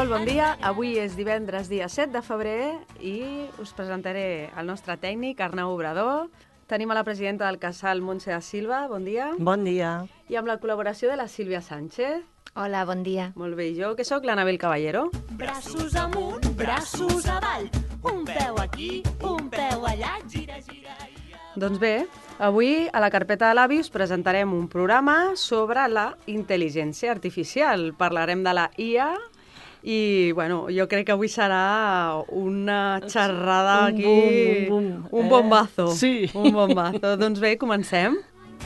Molt bon dia, avui és divendres, dia 7 de febrer i us presentaré el nostre tècnic, Arnau Obrador. Tenim a la presidenta del Casal, Montse da Silva, bon dia. Bon dia. I amb la col·laboració de la Sílvia Sánchez. Hola, bon dia. Molt bé, jo que sóc l'Anabel Caballero. Braços amunt, braços avall, un peu aquí, un peu allà, gira, gira. Doncs bé, avui a la carpeta de l'avi us presentarem un programa sobre la intel·ligència artificial. Parlarem de la IA i, bueno, jo crec que avui serà una xerrada aquí... Un bombazo. Sí. Un bombazo. Doncs bé, comencem.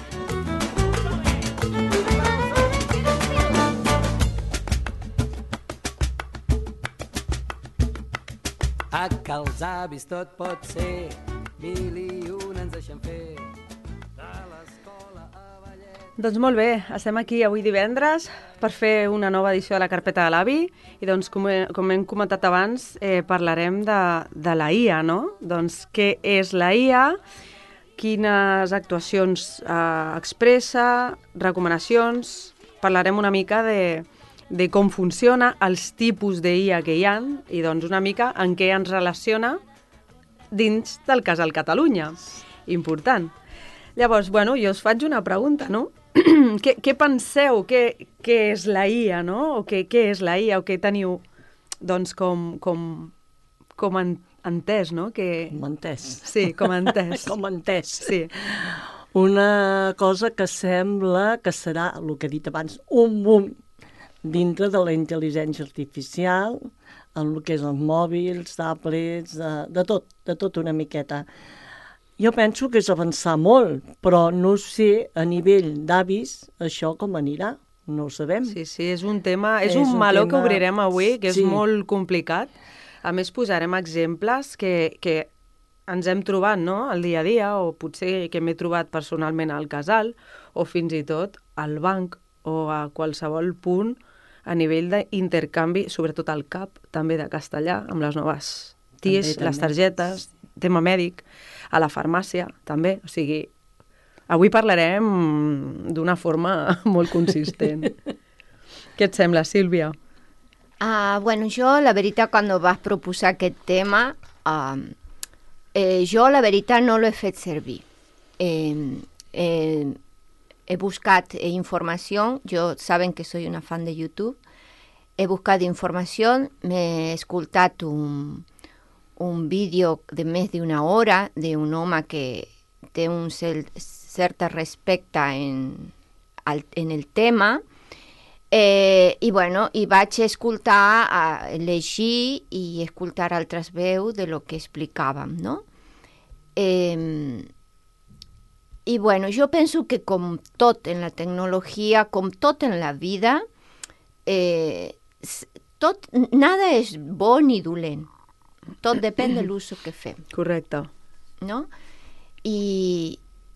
A que els avis tot pot ser, 1001 ens deixen fer. Doncs molt bé, estem aquí avui divendres per fer una nova edició de la carpeta de l'avi i doncs, com hem comentat abans, parlarem de la IA, no? Doncs què és la IA, quines actuacions expressa, recomanacions, parlarem una mica de com funciona, els tipus d'IA que hi ha i doncs una mica en què ens relaciona dins del Casal Catalunya. Important. Llavors, bueno, jo us faig una pregunta, no? Què penseu? Què és la IA, no? O què és la IA? O què teniu, doncs, com entès, no? Com entès. Sí, com entès. Com entès. Sí. Una cosa que sembla que serà, el que he dit abans, un boom dintre de la intel·ligència artificial, en el que és els mòbils, tablets, de tot una miqueta. Jo penso que és avançar molt, però no sé a nivell d'avis això com anirà, no ho sabem. Sí, és un tema, és un meló que obrirem avui, que és molt complicat. A més, posarem exemples que ens hem trobat, no?, al dia a dia, o potser que m'he trobat personalment al casal, o fins i tot al banc, o a qualsevol punt a nivell d'intercanvi, sobretot al CAP, també de castellà, amb les noves TIEs, les targetes, tema mèdic, a la farmàcia, també. O sigui, avui parlarem d'una forma molt consistent. Què et sembla, Sílvia? Bueno, jo, la veritat, quan vas proposar aquest tema, jo, la veritat, no l'he fet servir. He buscat informació, saben que soy una fan de YouTube, he buscat informació, m'he escoltat un vídeo de més d'una hora d'un home que té un cert respecte en el tema i vaig escoltar, llegir i escoltar altres veus de lo que explicàvem, no? I jo penso que com tot en la tecnologia, com tot en la vida, nada és bo ni dolent. Tot depèn de l'ús que fem. Correcte. ¿No? Y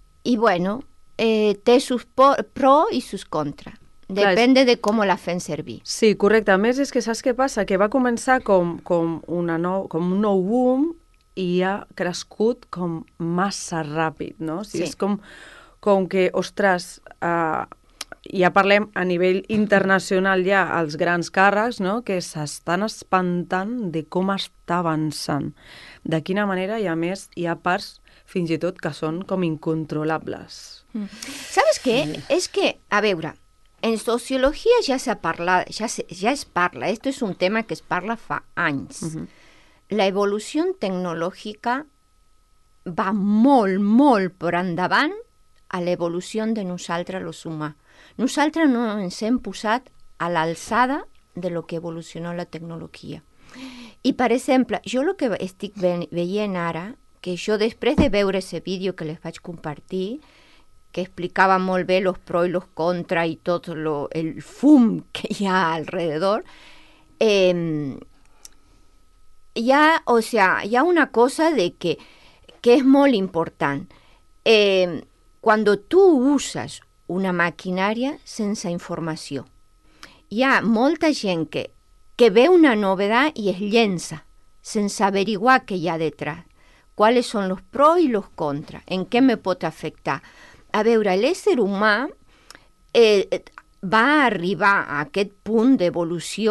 té sus pro i sus contra. Depèn de com la fem servir. Sí, correcte. A més, és que saps què passa? Que va començar com un nou boom i ha crescut com massa ràpid, no? O sigui, és com que, ostres, ja parlem a nivell internacional ja els grans càrrecs, no?, que s'estan espantant de com està avançant, de quina manera, i a més hi ha parts fins i tot que són com incontrolables. ¿Sabes què? És que, a veure, en sociologia ja es parla, esto es un tema que es parla fa anys. La evolució tecnològica va molt, molt per endavant a l'evolució de nosaltres, els humans. Nosaltres no ens hem posat a l'alçada de lo que evolucionó la tecnologia. I, per exemple, jo el que estic veient ara, que jo després de veure aquest vídeo que les vaig compartir, que explicava molt bé els pros i els contra i tot el fum que hi ha alrededor, hi ha una cosa de que és molt important. Cuando tu uses una maquinària sense informació, hi ha molta gent que ve una novetat i es llença sense averiguar què hi ha detrás. ¿Cuáles son los pros y los contras? ¿En què me pot afectar? A veure, l'ésser humà va arribar a aquest punt d'evolució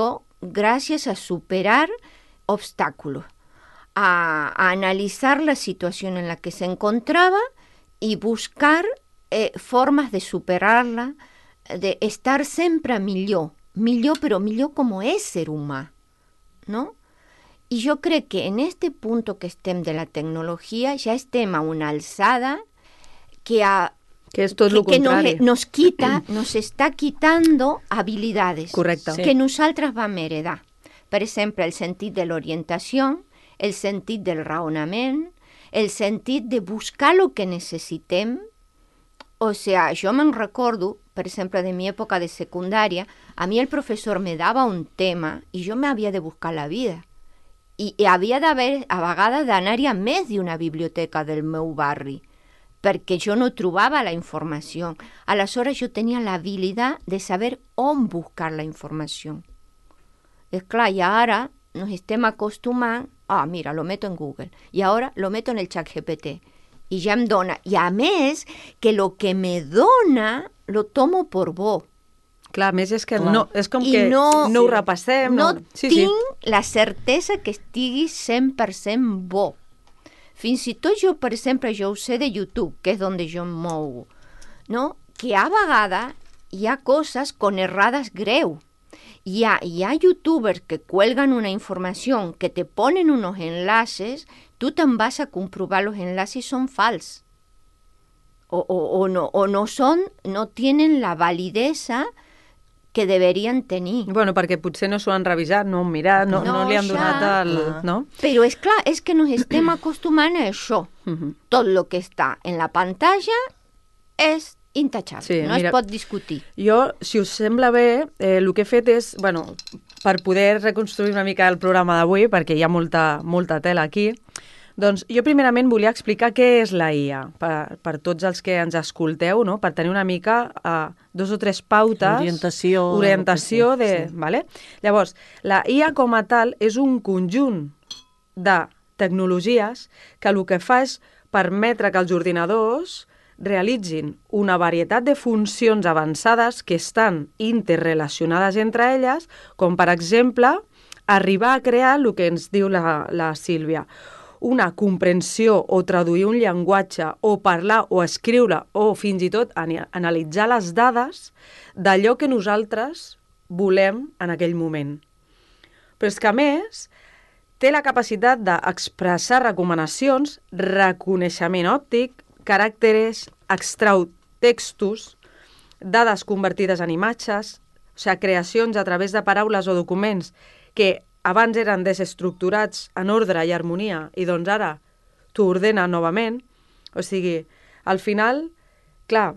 gracias a superar obstáculos, a analizar la situación en la que se encontraba y buscar formas de superarla, de estar sempre millor, però millor com a ésser humà, no? I jo crec que en este punto que estem de la tecnologia ja estem a una alçada que es tot lo contrari. Nos está quitando habilidades Correcte. que nosaltres vam heredar. Per exemple, el sentit de l'orientació, el sentit del raonament, el sentit de buscar lo que necessitem. O sea, jo me'n recordo, per exemple, de mi època de secundària, a mi el professor me dava un tema i jo m'havia de buscar la vida. I havia d'haver, a vegades, d'anar-hi a més d'una biblioteca del meu barri, perquè jo no trobava la informació. Aleshores, jo tenia l'habilitat de saber on buscar la informació. És clar, i ara nos estem acostumant, mira, lo meto en Google, i ara lo meto en el ChatGPT, i ja em dona. I a més, que lo que me dona lo tomo por bo. Clar, a més és que és com I que no ho repassem. No tinc la certesa que estigui 100% bo. Fins i tot jo, per exemple, jo ho sé de YouTube, que és on jo em mou, no? Que a vegades hi ha coses con errades greu. Hi ha youtubers que cuelgan una información, que te ponen unos enlaces, tú te'n vas a comprobar los enlaces son falsos. O no tienen la validesa que deberien tenir. Bueno, perquè potser no s'ho han revisat, no han mirat, no li han donat el... No? Però és clar, és que nos estem acostumant a això. Tot el que està en la pantalla és intachable, sí, no mira, es pot discutir. Jo, si us sembla bé, el que he fet és, bueno, per poder reconstruir una mica el programa d'avui, perquè hi ha molta tela aquí, doncs jo primerament volia explicar què és la IA, per tots els que ens escolteu, no? Per tenir una mica 2 o 3 pautes... Orientació de... Sí. Vale? Llavors, la IA com a tal és un conjunt de tecnologies que el que fa és permetre que els ordinadors realitzin una varietat de funcions avançades que estan interrelacionades entre elles, com per exemple arribar a crear el que ens diu la Sílvia, una comprensió o traduir un llenguatge o parlar o escriure o fins i tot analitzar les dades d'allò que nosaltres volem en aquell moment. Però és que a més té la capacitat d'expressar recomanacions, reconeixement òptic, caràcteres, extrau textos, dades convertides en imatges, o sigui, creacions a través de paraules o documents que abans eren desestructurats en ordre i harmonia i doncs ara t'ho ordena novament. O sigui, al final, clar,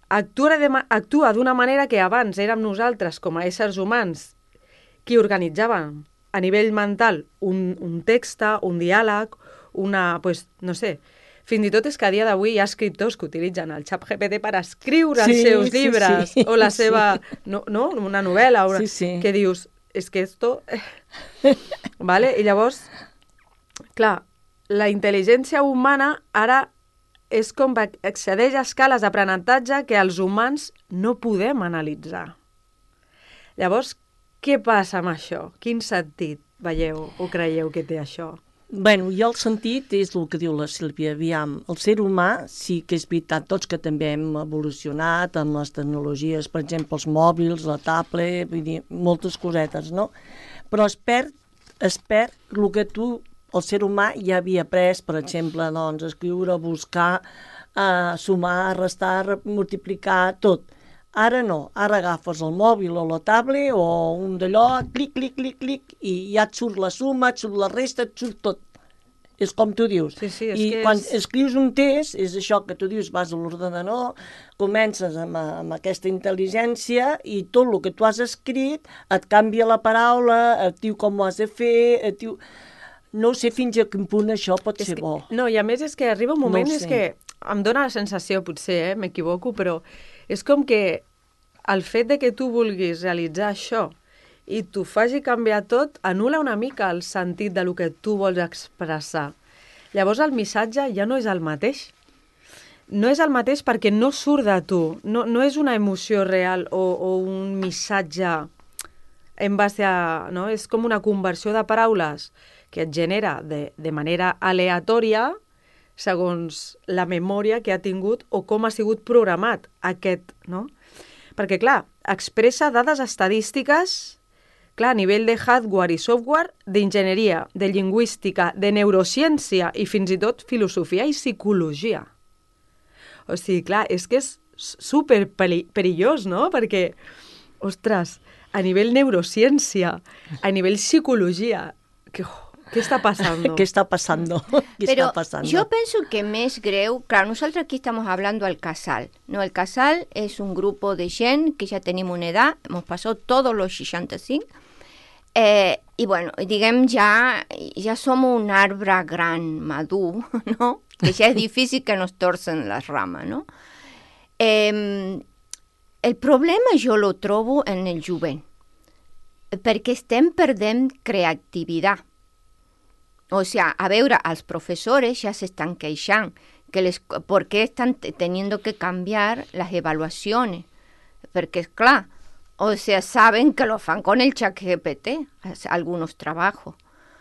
actua d'una manera que abans érem nosaltres com a éssers humans qui organitzàvem a nivell mental un text, un diàleg, pues, no sé. Fins i tot és que a dia d'avui hi ha escriptors que utilitzen el ChatGPT per escriure els seus llibres o la seva, una novel·la, que dius, és que esto... Vale? I llavors, clar, la intel·ligència humana ara és com que accedeix a escales d'aprenentatge que els humans no podem analitzar. Llavors, què passa amb això? Quin sentit veieu o creieu que té això? Bueno, jo el sentit és el que diu la Sílvia, aviam, el ser humà sí que és veritat, tots que també hem evolucionat amb les tecnologies, per exemple, els mòbils, la tablet, vull dir, moltes cosetes, no? Però es perd el que tu, el ser humà, ja havia après, per exemple, doncs, escriure, buscar, sumar, restar, multiplicar, tot. Ara no, ara agafes el mòbil o la tablet o un d'allò, clic, clic, clic, clic, i ja et surt la suma, et surt la resta, et surt tot. És com tu dius. Sí, I quan escrius un test, és això que tu dius, vas a l'ordenador, comences amb aquesta intel·ligència i tot el que tu has escrit et canvia la paraula, et diu com ho has de fer, et diu... No sé fins a quin punt això pot ser bo. No, i a més és que arriba un moment, és que em dóna la sensació, potser, m'equivoco, però és com que el fet de que tu vulguis realitzar això i t'ho faci canviar tot, anul·la una mica el sentit de lo que tu vols expressar. Llavors el missatge ja no és el mateix. No és el mateix perquè no surt de tu, no és una emoció real o un missatge en base a... No? És com una conversió de paraules que et genera de manera aleatòria segons la memòria que ha tingut o com ha sigut programat aquest, no? Perquè, clar, expressa dades estadístiques, clar, a nivell de hardware i software, d'enginyeria, de lingüística, de neurociència i fins i tot filosofia i psicologia. O sigui, clar, és que és super perillós, no? Perquè, ostres, a nivell neurociència, a nivell psicologia, ¿qué está pasando? ¿Qué está pasando? ¿Qué Pero está pasando? yo pienso que més greu, claro, nosotros aquí estamos hablando al casal, ¿no? El casal es un grupo de gent que ya tenemos una edad, hemos pasado todos los 65, y bueno, diguem, ja somos un arbre gran, madur, no? Que ja és difícil que nos torcen les rames, no? El problema jo lo trobo en el jovent, perquè estem perdent creativitat. O sea, a veure, els professores ja s'estan queixant ¿por qué están teniendo que cambiar las evaluaciones? Porque, claro, o sea, saben que lo fan con el ChatGPT, algunos trabajos.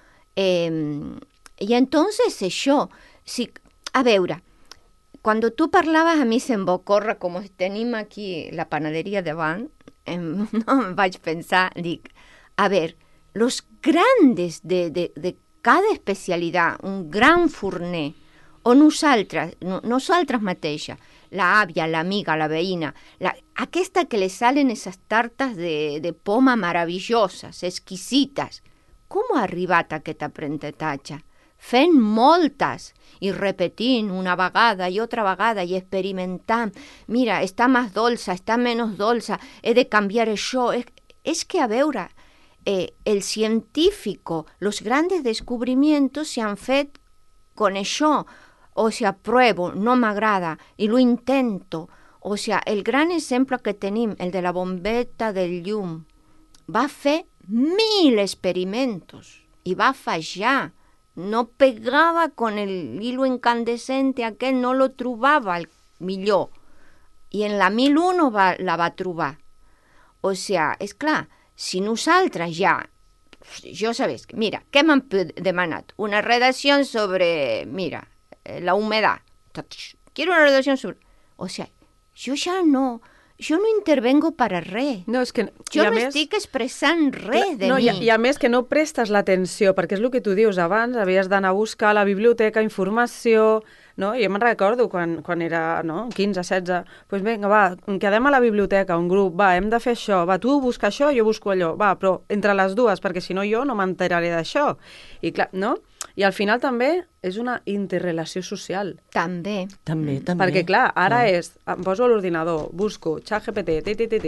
Y entonces això, si, a veure, cuando tú parlaves a mi se'm va córrer, com tenim aquí la panaderia davant, no em vaig pensar, dic, a ver, los grandes de cada especialitat, un gran forner, o nosaltres mateixa, la àvia, l'amiga, la veïna, aquesta que le salen esas tartes de poma maravilloses, exquisites. Com ha arribat a aquest aprenentatge? Fent moltes i repetint una vegada i altra vegada i experimentant. Mira, està més dolça, està menys dolça, he de canviar això. És que, a veure, el científico, los grandes descubrimientos se han fet con això. O sea, pruebo, no m'agrada, i lo intento. O sea, el gran exemple que tenim, el de la bombeta del llum, va fer 1000 experimentos i va fallar. No pegava con el hilo incandescente aquell, no lo trobava el millor. I en la 1001 la va trobar. O sea, és clar, si nosaltres ja, jo sabés, mira, què m'han demanat? Una redacció sobre, mira, la humedad. Quiero una redacción sobre... O sea, jo no intervengo para res. No, és que... Jo no estic expressant res de mi. I a més que no prestes l'atenció, perquè és el que tu dius abans, havies d'anar a buscar a la biblioteca informació, no? Jo me'n recordo quan era 15, 16, doncs vinga, va, quedem a la biblioteca, un grup, va, hem de fer això, va, tu busca això, jo busco allò, va, però entre les dues, perquè si no jo no m'enteraré d'això. I clar, no? I al final també és una interrelació social. També. També. Perquè, clar, ara em poso a l'ordinador, busco ChatGPT,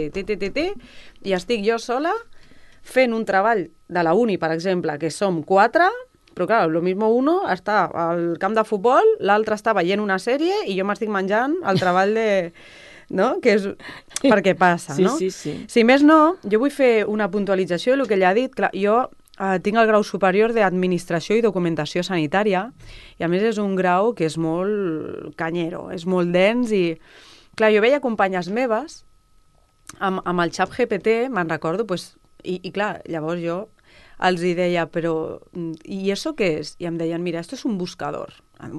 i estic jo sola fent un treball de la uni, per exemple, que som 4, però, clar, lo mismo uno està al camp de futbol, l'altre està veient una sèrie i jo m'estic menjant el treball de... No? Que és perquè passa, no? Sí. Si més no, jo vull fer una puntualització del que ella ha dit. Clar, jo tinc el grau superior d'Administració i Documentació Sanitària i a més és un grau que és molt canyero, és molt dens i, clar, jo veia companyes meves amb el ChatGPT, me'n recordo, pues, i clar, llavors jo els hi deia, però, ¿y eso qué es? I em deien, mira, esto es un buscador.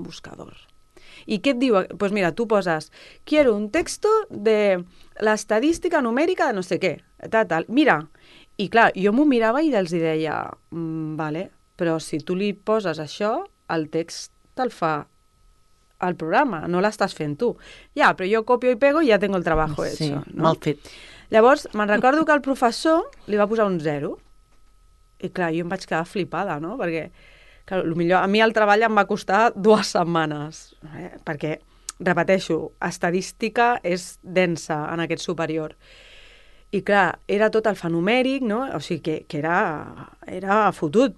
I què et diu? Pues mira, tu poses, quiero un texto de la estadística numérica de no sé què, tal. Mira, i clar, jo m'ho mirava i els deia, vale, però si tu li poses això, el text te'l fa el programa, no l'estàs fent tu. Ja, però jo copio i pego i ja tengo el trabajo hecho. No? Mal fet. Llavors, me'n recordo que el professor li va posar un 0. I clar, jo em vaig quedar flipada, no? Perquè, clar, millor, a mi el treball em va costar 2 setmanes, perquè, repeteixo, estadística és densa en aquest superior. I clar, era tot alfanumèric, no? O sigui, que era fotut.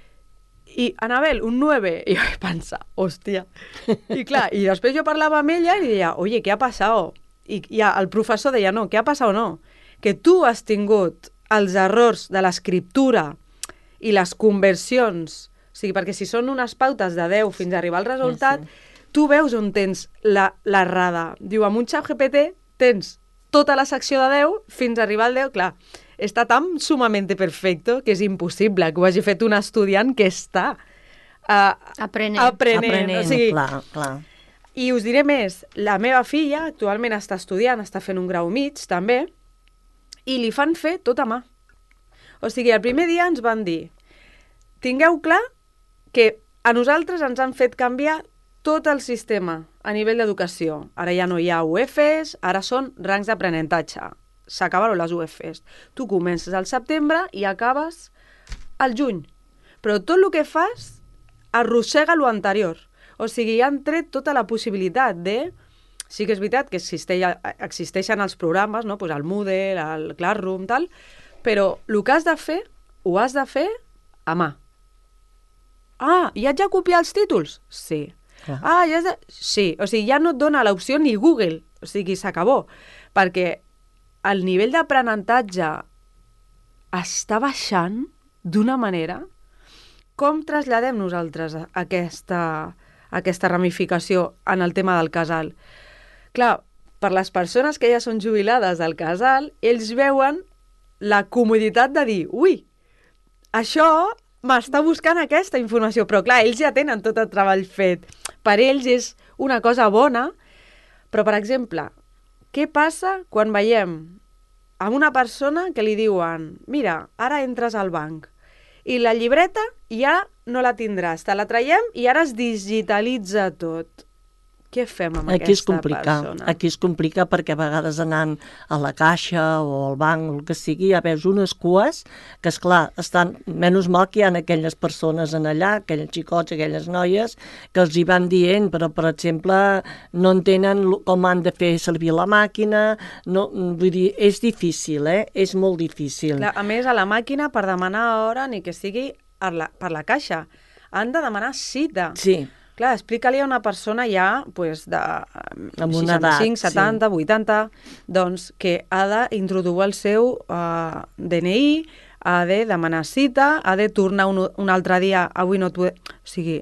I Anabel, un 9. I jo vaig pensar, hòstia. I clar, i després jo parlava amb ella i deia, oye, ¿qué ha pasado? I ja el professor deia, no, ¿qué ha pasado? No, que tu has tingut els errors de l'escriptura i les conversions, o sigui, perquè si són unes pautes de 10 fins a arribar al resultat, tu veus on tens l'errada. Diu, amb un ChatGPT tens tota la secció de 10 fins a arribar al 10, clar, està tan sumamente perfecto que és impossible que ho hagi fet un estudiant que està aprenent. O sigui, clar. I us diré més, la meva filla actualment està estudiant, està fent un grau mig també, i li fan fer tot a mà. O sigui, el primer dia ens van dir, tingueu clar que a nosaltres ens han fet canviar tot el sistema a nivell d'educació. Ara ja no hi ha UFs, ara són rangs d'aprenentatge. S'acabaron les UFs. Tu comences al setembre i acabes al juny. Però tot el que fas arrossega lo anterior. O sigui, han tret tota la possibilitat de... Sí que és veritat que existeixen els programes, no? Pues el Moodle, el Classroom, tal, però el que has de fer, ho has de fer a mà. Ah, i haig de copiar els títols? Sí. Ah, ja has de... Sí, o sigui, ja no et dona l'opció ni Google, o sigui, s'acabó, perquè el nivell d'aprenentatge està baixant d'una manera. Com traslladem nosaltres aquesta ramificació en el tema del casal? Clar, per les persones que ja són jubilades del casal, ells veuen la comoditat de dir, ui, això m'està buscant aquesta informació, però clar, ells ja tenen tot el treball fet. Per ells és una cosa bona, però, per exemple, què passa quan veiem a una persona que li diuen, mira, ara entres al banc, i la llibreta ja no la tindràs, te la traiem i ara es digitalitza tot. Què fem amb aquesta persona? Aquí es complica perquè a vegades anant a la caixa o al banc o el que sigui, ja veus unes cues que, esclar, estan... Menys mal que hi ha aquelles persones en allà, aquells xicots, aquelles noies, que els hi van dient, però, per exemple, no entenen com han de fer servir la màquina. No, vull dir, és difícil, És molt difícil. Clar, a més, a la màquina, per demanar hora, ni que sigui per la caixa, han de demanar cita. Sí. Clar, explica-li a una persona ja pues, de amb 65, una edat, 70, sí. 80, doncs que ha d'introduir el seu DNI, ha de demanar cita, ha de tornar un altre dia, avui no t'ho... O sigui,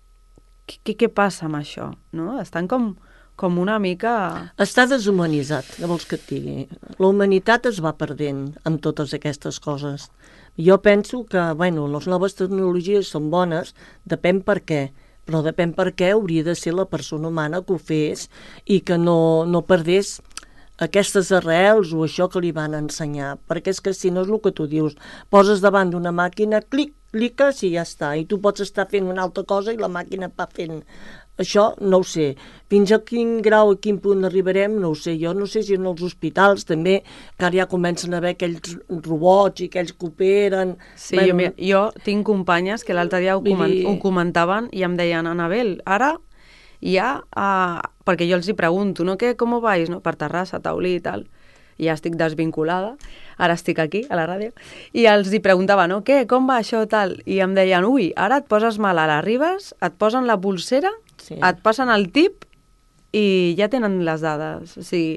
què passa amb això? No? Estan com una mica... Està deshumanitzat, què vols que et digui? La humanitat es va perdent amb totes aquestes coses. Jo penso que, bueno, les noves tecnologies són bones, depèn per què, però depèn per què hauria de ser la persona humana que ho fes i que no perdés aquestes arrels o això que li van ensenyar, perquè és que si no és el que tu dius, poses davant d'una màquina, cliques i ja està, i tu pots estar fent una altra cosa i la màquina va fent... Això no ho sé. Fins a quin grau, a quin punt arribarem, no ho sé. Jo no sé si en els hospitals també, que ara ja comencen a haver aquells robots i aquells que operen... Sí, jo tinc companyes que l'altre dia ho comentaven i em deien, Anabel, ara ja... perquè jo els hi pregunto, no? Com ho vais? No? Per Terrassa, Taulí i tal. I ja estic desvinculada, ara estic aquí, a la ràdio, i els hi preguntava, no? Com va això, tal? I em deien, ui, ara et poses malalt, arribes, et posen la pulsera, sí. Et passen el tip i ja tenen les dades. O sigui,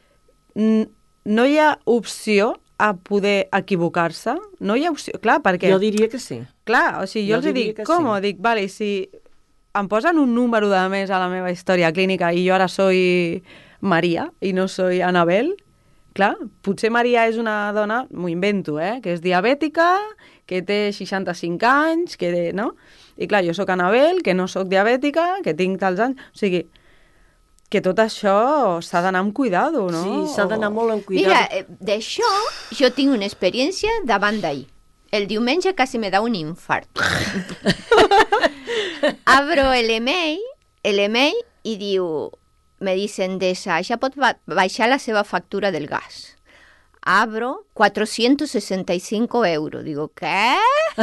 no hi ha opció a poder equivocar-se? No hi ha opció, clar, perquè... Jo diria que sí. Clar, o sigui, jo els dic, com? Sí. Dic, vale, si em posen un número de més a la meva història clínica i jo ara soy Maria i no soy Anabel, clar, potser Maria és una dona, m'ho invento, que és diabètica, que té 65 anys, no? I clar, jo sóc Anabel, que no sóc diabètica, que tinc tals anys... O sigui, que tot això s'ha d'anar amb cuidado, no? Sí, s'ha d'anar molt amb cuidado. Mira, d'això jo tinc una experiència davant d'ahir. El diumenge quasi me da un infart. Abro l'email i diu... Me dicen Endesa, ja pot baixar la seva factura del gas. Abro 465 euros. Digo, ¿qué?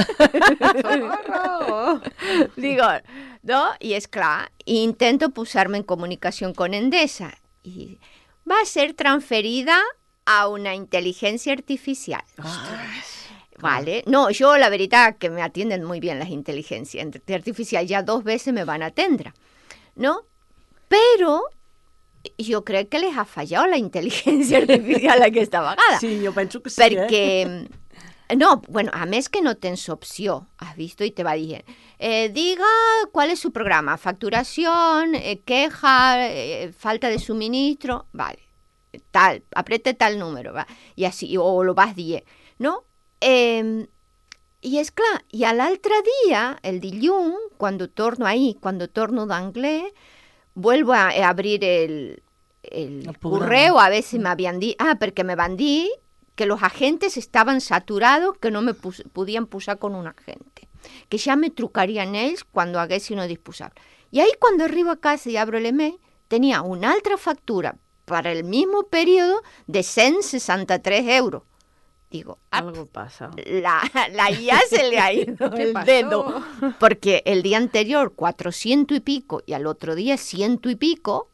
Digo, no, y es clar, intento posar-me en comunicación con Endesa. Y va a ser transferida a una inteligencia artificial. Vale, no, yo la verdad que me atienden muy bien las inteligencias artificiales, ya 2 veces me van a atendre, ¿no? Pero... jo crec que les ha fallat la intel·ligència artificial aquesta vegada. Sí, jo penso que sí, Perquè, no, bueno, a més que no tens opció, has visto y te va dient, diga cuál es su programa, facturación, queja, falta de suministro, vale, tal, apriete tal número, va, y así, o lo vas dient. no? I és clar, i a l'altre dia, el dilluns, quan torno d'anglès, vuelvo a abrir el correo a ver si me habían dicho, porque me van dir que los agentes estaban saturados, que no me podien posar con un agente, que ja me trucarien ells quan haguessin no disponible. I ahí cuando arribo a casa y abro el email, tenía una altra factura para el mismo periodo de 163 euros. Digo, Algo pasa. la IA se le ha ido el dedo, porque el día anterior 400 y pico y al otro día 100 y pico,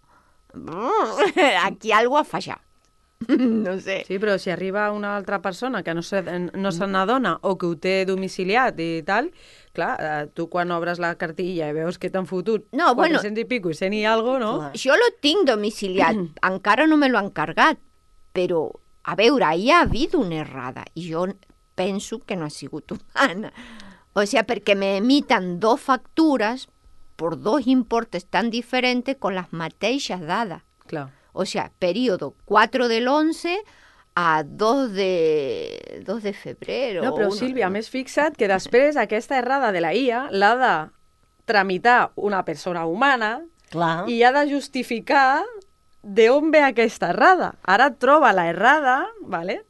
aquí algo ha fallado. No sé. Sí, però si arriba una altra persona que no se n'adona o que ho té domiciliat i tal, clar, tu quan obres la cartilla i veus que t'han fotut 400 i pico i 100 i algo, no? Clar. Jo lo tinc domiciliat, encara no me lo han cargat, però, a veure, ahí ha habido una errada i jo penso que no ha sigut humana. O sea, perquè me emiten dos factures por dos importes tan diferentes con las mateixes dades. Clar. O sea, periodo 4 del 11 a 2 de febrero. No, però Sílvia, a més fixa't que després aquesta errada de la IA l'ha de tramitar una persona humana Clar. i ha de justificar d'on ve aquesta errada. Ara troba la errada, ¿vale?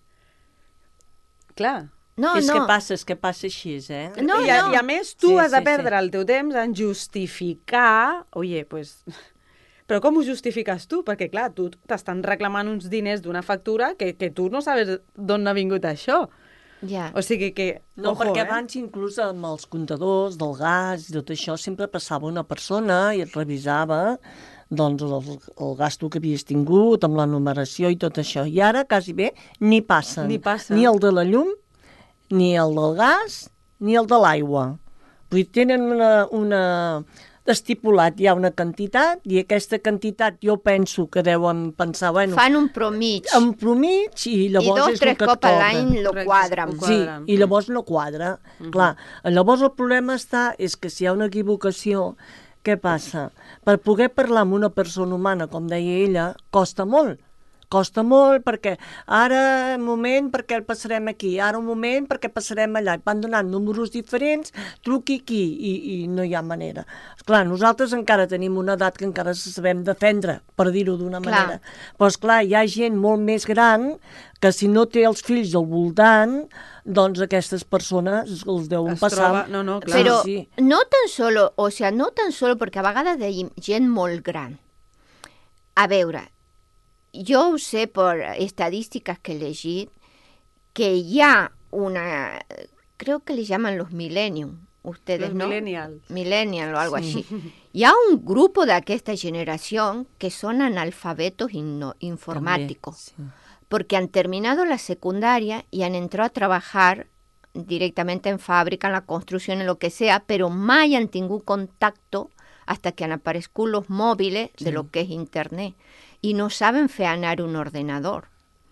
Clar. No, és no. que passa així, No, I, no. I a més tu Sí, has de sí, perdre el teu temps en justificar... Oye, pues... Però com ho justifiques tu? Perquè, clar, tu t'estan reclamant uns diners d'una factura que tu no sabes d'on ha vingut això. Ja. O sigui que... No, ojo, perquè abans inclús amb els comptadors del gas i tot això sempre passava una persona i et revisava doncs, el gasto que havies tingut, amb la numeració i tot això. I ara quasi bé ni passen. Ni passa. Ni el de la llum, ni el del gas, ni el de l'aigua. Vull dir, tenen una estipulat ja una quantitat i aquesta quantitat jo penso que deuen pensar, bueno, Fan un promig. en promig i I llavors 2 és 3 el que et cops a cobra. l'any lo Correcte. quadren. Ho Sí, quadren. i llavors no quadra. Clar, llavors el problema és que si hi ha una equivocació, què passa? Per poder parlar amb una persona humana, com deia ella, costa molt. Costa molt perquè ara un moment perquè el passarem aquí, ara un moment perquè passarem allà. Van donant números diferents, truqui aquí i no hi ha manera. Esclar, nosaltres encara tenim una edat que encara sabem defendre, per dir-ho d'una Clar. manera. Però esclar, hi ha gent molt més gran que si no té els fills al voltant, doncs aquestes persones els deuen Es passar... troba- no, clar. Però Sí. no tan solo, o sea, no tan solo perquè a vegades de gent molt gran. A veure, jo ho sé per estadísticas que he llegit que hi ha una, creo que le llaman los millennium, ustedes, Los ¿no? millennials. Millennial o algo así. Hi ha un grupo de aquesta generación que son analfabetos informáticos. També, sí. Porque han terminado la secundaria y han entrado a trabajar directamente en fábrica, en la construcción, en lo que sea, pero mai han tingut contacto hasta que han aparegut los móviles de lo que es Internet. Y no saben fer anar un ordenador.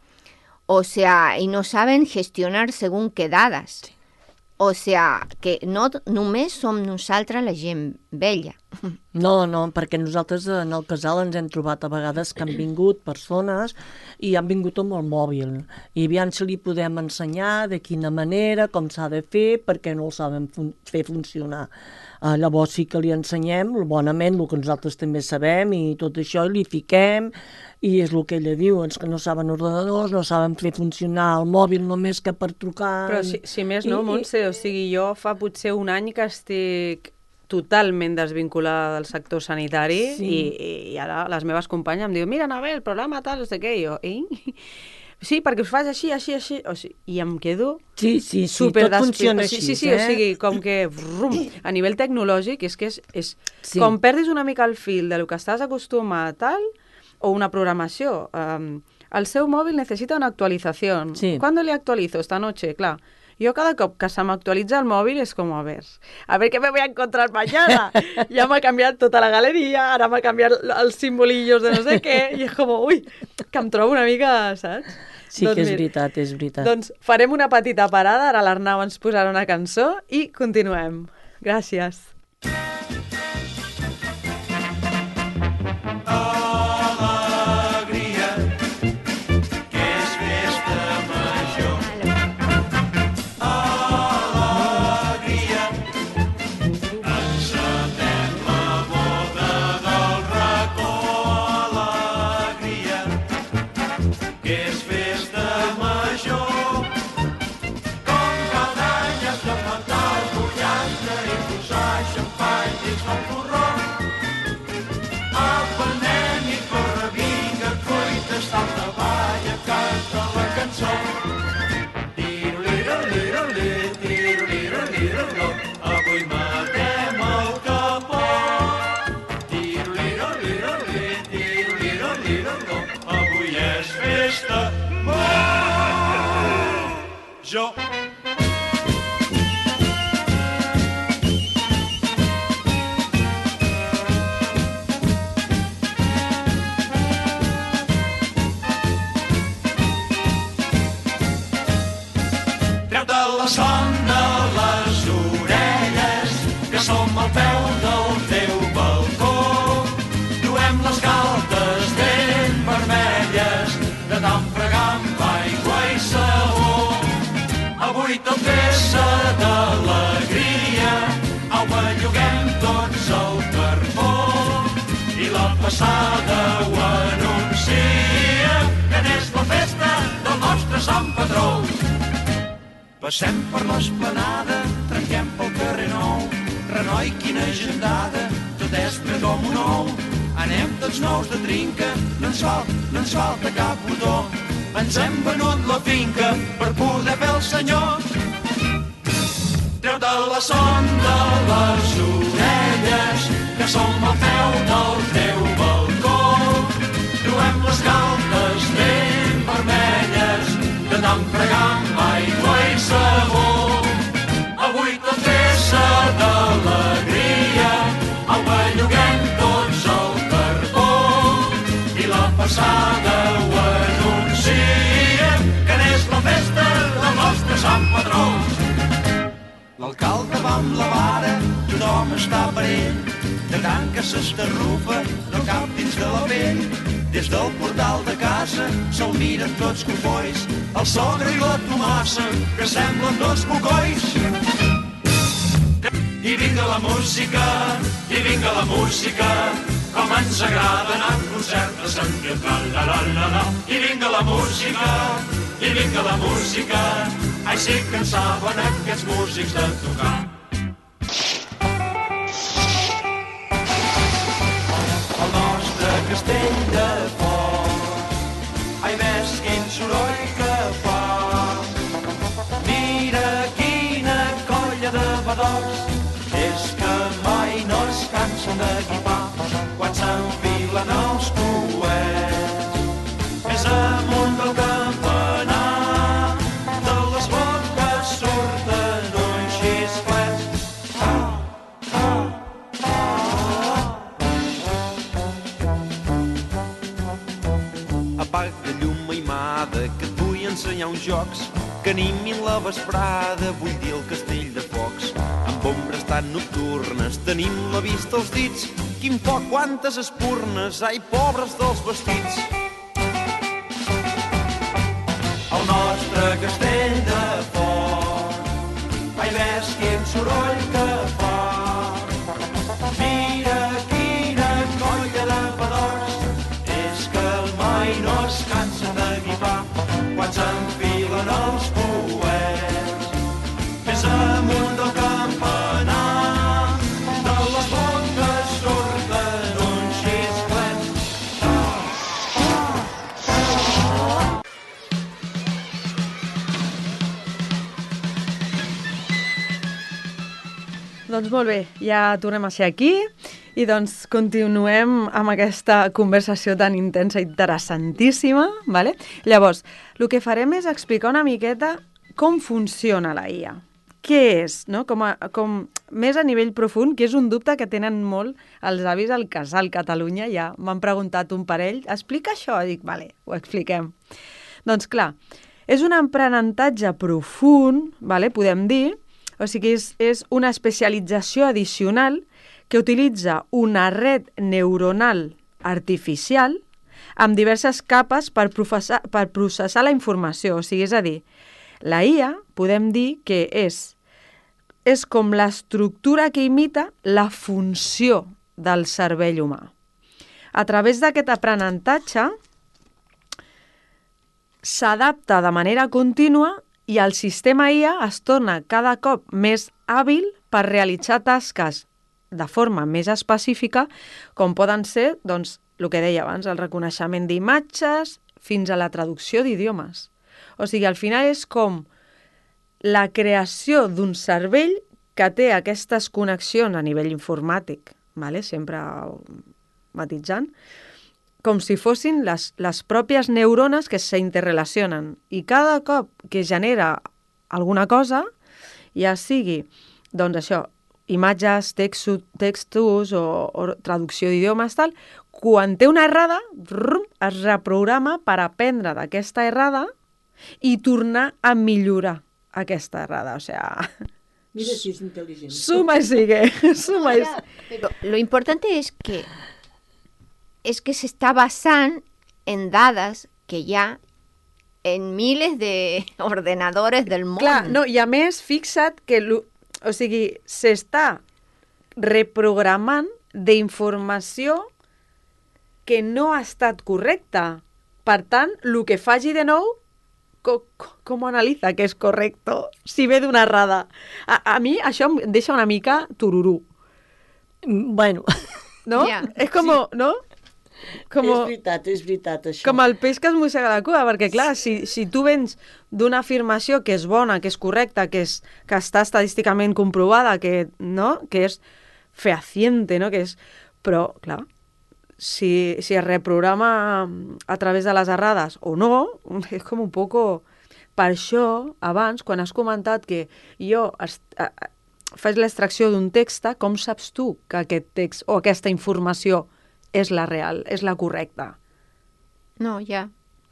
O sea, y no saben gestionar según qué dades. O sea, que no només som nosaltres la gent vella. No, perquè nosaltres en el casal ens hem trobat a vegades que han vingut persones i han vingut amb el mòbil. I aviam si li podem ensenyar de quina manera, com s'ha de fer, perquè no el saben fer funcionar. Llavors sí que li ensenyem bonament el que nosaltres també sabem i tot això, i li fiquem, i és el que ella diu, és que no saben ordenadors, no saben fer funcionar el mòbil només que per trucar. Però si més no, Montse, o sigui, jo fa potser un any que estic totalment desvinculada del sector sanitari i ara les meves companyes em diuen mira, Anabel, el programa tal, no sé què, i jo, sí, perquè us fas així, o sigui, i em quedo Sí, super tot funciona així, sí, o sigui, com que a nivell tecnològic és que és Sí. com perdis una mica el fil de lo que estàs acostumat tal, o una programació. El seu mòbil necessita una actualització. Sí. ¿Cuándo le actualizo? Esta noche, clar. Jo cada cop que se m'actualitza el mòbil és com, a ver qué me voy a encontrar mañana. Ja m'ha canviat tota la galeria, ara m'ha canviat els simbolillos de no sé què, i és com, ui, que em trobo una mica, saps? Sí que és veritat, és veritat. Doncs farem una petita parada, ara l'Arnau ens posarà una cançó i continuem. Gràcies. Alegria, que és festa major. jo. Treu-te la son de les orelles, que som al peu del teu balcó. Duem les galtes ben vermelles de tant fregar amb aigua i sabó. Avui tot vessa d'alegria, au, belluguem tots el carbó. I la passada ho anuncia, que n'és la festa del nostre sant patró. Passem per l'esplanada, trenquem pel carrer Nou. Renoi, quina agendada, tot és ple com un ou. Anem tots nous de trinca, no ens falta cap botó. Ens hem venut la finca per poder fer el senyor. Treu-te la son de les orelles, que som al peu del teu balcó. Duem les galtes ben vermelles, de tant fregar amb aigua i sabó. Avui tot vessa d'alegria, au, belluguem tots el carbó. I la passada ho anuncia, que n'és la festa del nostre sant patró. L'alcalde va amb la vara, tothom està per ell. De tant que s'estarrufa, no cap dins de la pell. Des del portal de casa se'l miren tots cofois, el sogre i la Tomassa, que semblen dos cocois. I vinga la música, com ens agrada anar a concert de Sant Pere, la. I vinga la música, ai sí que en saben aquests músics de tocar. El nostre castell de foc, ai ves quin soroll que fa. Mira quina colla de badocs, és que mai no es cansen de guipar. Quan s'enfilen els coets, és amunt del campanar, de les boques surten uns xisclets. Apaga llum aimada, que et vull ensenyar uns jocs que animin la vesprada, vull dir el castell de focs. Amb ombres tan nocturnes tenim la vista als dits. Quin foc, quantes espurnes, ai, pobres dels vestits. El nostre castell de foc, ai, ves quin soroll que fa. Mira quina colla de badocs, és que mai no es cansen de guipar. Quan s'enfilen els coets, és amunt del campanar, de les boques surten uns xisclets. Doncs molt bé, ja tornem a ser aquí i doncs continuem amb aquesta conversació tan intensa i interessantíssima, ¿vale? Llavors, el que farem és explicar una miqueta com funciona la IA. Què és, no? Com més a nivell profund, que és un dubte que tenen molt els avis al Casal Catalunya, ja m'han preguntat un parell, explica això? I dic, vale, ho expliquem. Doncs clar, és un aprenentatge profund, vale, podem dir, o sigui, és una especialització addicional que utilitza una red neuronal artificial amb diverses capes per processar la informació. O sigui, és a dir, la IA podem dir que és com l'estructura que imita la funció del cervell humà. A través d'aquest aprenentatge s'adapta de manera contínua i el sistema IA es torna cada cop més hàbil per realitzar tasques de forma més específica, com poden ser, doncs, el que deia abans, el reconeixement d'imatges fins a la traducció d'idiomes. O sigui, al final és com la creació d'un cervell que té aquestes connexions a nivell informàtic, ¿vale? Sempre matitzant, com si fossin les pròpies neurones que s'interrelacionen. I cada cop que genera alguna cosa, ja sigui, doncs això, imatges, textos o traducció d'idiomes, tal, quan té una errada, es reprograma per aprendre d'aquesta errada i tornar a millorar aquesta errada. O sea, Mira si és intel·ligent. suma y sigue, suma y Pero lo importante es que se está basando en dades que hi ha en miles de ordenadores del món. Clar, no, i a més, fixa't que o sigui, s'està reprogramant d'informació que no ha estat correcta. Per tant, el que faci de nou, com analitza que és correcte si ve d'una errada? A mi això em deixa una mica tururú. Bueno, No? Ja, És com, no? és veritat, això. Com el peix que es mossega la cua, perquè clar, si tu vens d'una afirmació que és bona, que és correcta, que està estadísticament comprovada, que és fehaciente, no? Que és... Però, clar, si es reprograma a través de les errades o no, és com un poco... Per això, abans, quan has comentat que jo faig l'extracció d'un text, com saps tu que aquest text o aquesta informació és la real, és la correcta? No, ya.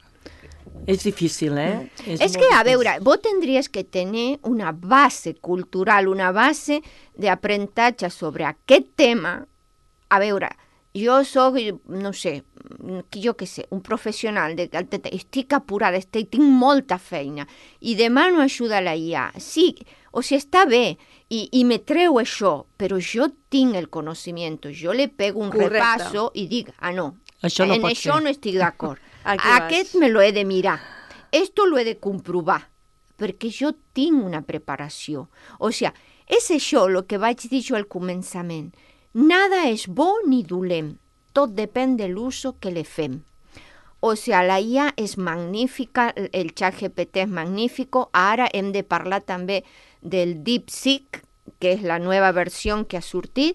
És difícil, ¿eh? Es que, a veure, vos tendrías que tener una base cultural, una base de aprenentatge sobre aquest tema. A veure, jo soc, no sé, jo què sé, un professional, estic apurada, tinc molta feina i demano ajuda a la IA. Sí, o sigui, està bé, i me treu això, però jo tinc el coneixement, jo le pego un repasso i dic, no, això no en pot això ser. no estic d'acord. Aquest me lo he de mirar, esto lo he de comprovar, perquè jo tinc una preparació. O sigui, és això el que vaig dir jo al començament. Nada és bo ni dolent, tot depèn de l'uso que le fem. O sigui, la IA és magnífica, el ChatGPT és magnífico, ara hem de parlar també del DeepSeek, que és la nova versió que ha sortit,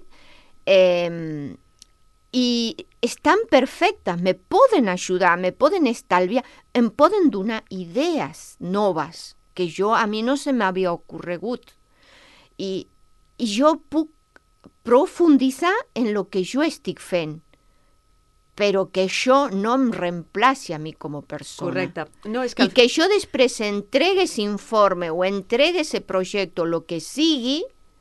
i estan perfectes, me poden ajudar, me poden estalviar, em poden donar idees noves que a mi no se m'havia ocorregut. I jo puc profunditzar en el que jo estic fent, però que això no em reemplaci a mi com a persona. Correcte. No, és I que jo després entregue ese informe o entregue ese projecte o el que sigui,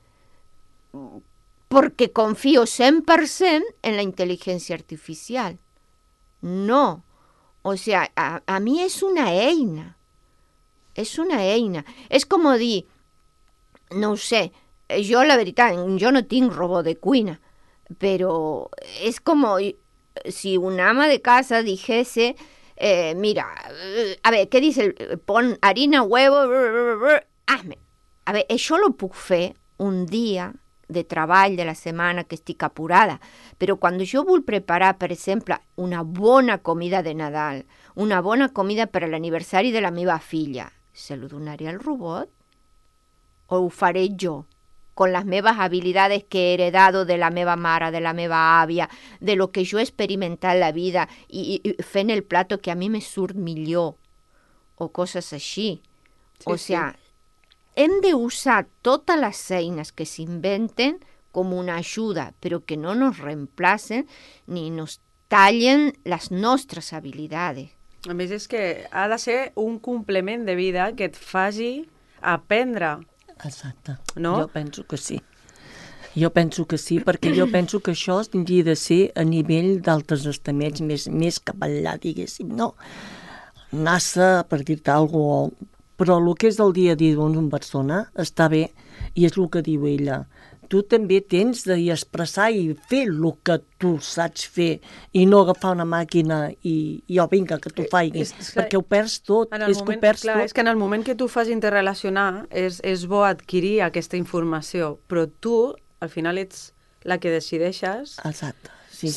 porque confío 100% en la inteligencia artificial. No. O sea, a mí es una eina. És una eina. És com dir, no ho sé, jo la veritat, jo no tinc robot de cuina, però és com si una ama de casa dijese, mira, a ver, què dice? Pon harina, huevo, hazme. A ver, això lo puc fer un dia de treball de la setmana que estic apurada, però quan jo vull preparar, per exemple, una bona comida de Nadal, una bona comida per a l'aniversari de la meva filla, se lo donaré al robot? O ho faré jo, con las meves habilidades que he heredado de la meva mare, de la meva àvia, de lo que jo he experimentat en la vida i fent el plato que a mi me surt millor, o coses així. O sigui, hem de usar totes les eines que s'inventen com una ajuda, però que no nos reemplacen ni nos tallen les nostres habilitats. A més, és que ha de ser un complement de vida que et faci aprendre. Exacte. No? Jo penso que sí. Jo penso que sí, perquè jo penso que això hauria de ser a nivell d'altres estaments, més cap allà, diguéssim, no? NASA, per dir-te alguna cosa, però el que és el dia a dia d'una persona està bé, i és el que diu ella. Tu també tens d'expressar i fer el que tu saps fer, i no agafar una màquina i vinga, que tu faiguis, perquè ho perds tot, que ho perds tot. És que en el moment que tu fas interrelacionar és bo adquirir aquesta informació, però tu, al final, ets la que decideixes... Exacte.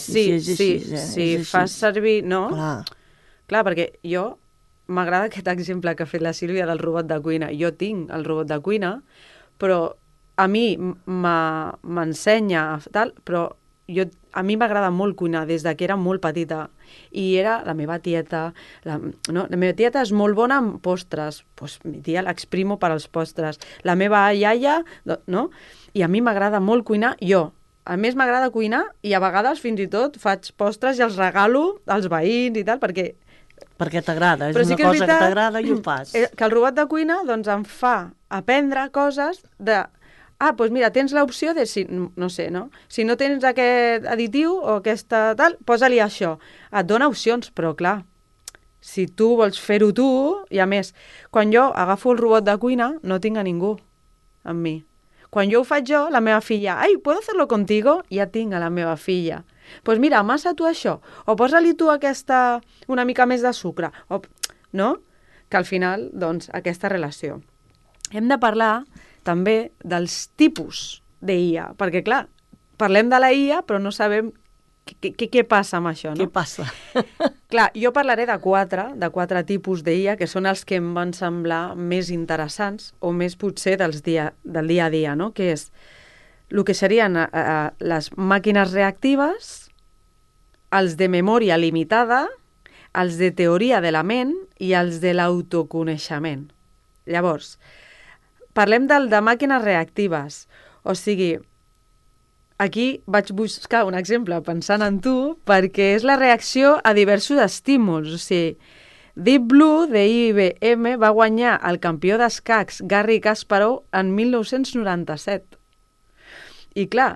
Si fas servir... No? Clar, perquè jo... M'agrada aquest exemple que ha fet la Sílvia del robot de cuina. Jo tinc el robot de cuina, però a mi m'ensenya tal, però a mi m'agrada molt cuinar des de que era molt petita. I era la meva tieta. La meva tieta és molt bona amb postres. Pues, mi tia l'exprimo per als postres. La meva iaia, no? I a mi m'agrada molt cuinar jo. A més, m'agrada cuinar i a vegades fins i tot faig postres i els regalo als veïns i tal, perquè t'agrada, és però sí una que és cosa veritat que t'agrada i ho fas. Que el robot de cuina doncs, em fa aprendre coses de... Doncs mira, tens l'opció de... No sé, no? Si no tens aquest additiu o aquesta tal, posa-li això. Et dona opcions, però clar, si tu vols fer-ho tu, i a més, quan jo agafo el robot de cuina, no tinc a ningú amb mi. Quan jo ho faig jo, la meva filla, ai, ¿puedo hacerlo contigo? Ja tinc a la meva filla. Doncs mira, amassa tu això, o posa-li tu aquesta una mica més de sucre, no? Que al final, doncs, aquesta relació. Hem de parlar també dels tipus d'IA, perquè clar, parlem de la IA, però no sabem què passa amb això, no? Què passa? Clar, jo parlaré de quatre tipus d'IA, que són els que em van semblar més interessants, o més potser del dia a dia, no? Que és el que serien les màquines reactives, els de memòria limitada, els de teoria de la ment i els de l'autoconeixement. Llavors, parlem del de màquines reactives. O sigui, aquí vaig buscar un exemple pensant en tu, perquè és la reacció a diversos estímuls. O sigui, Deep Blue de IBM va guanyar el campió d'escacs Garry Kasparov en 1997. I clar,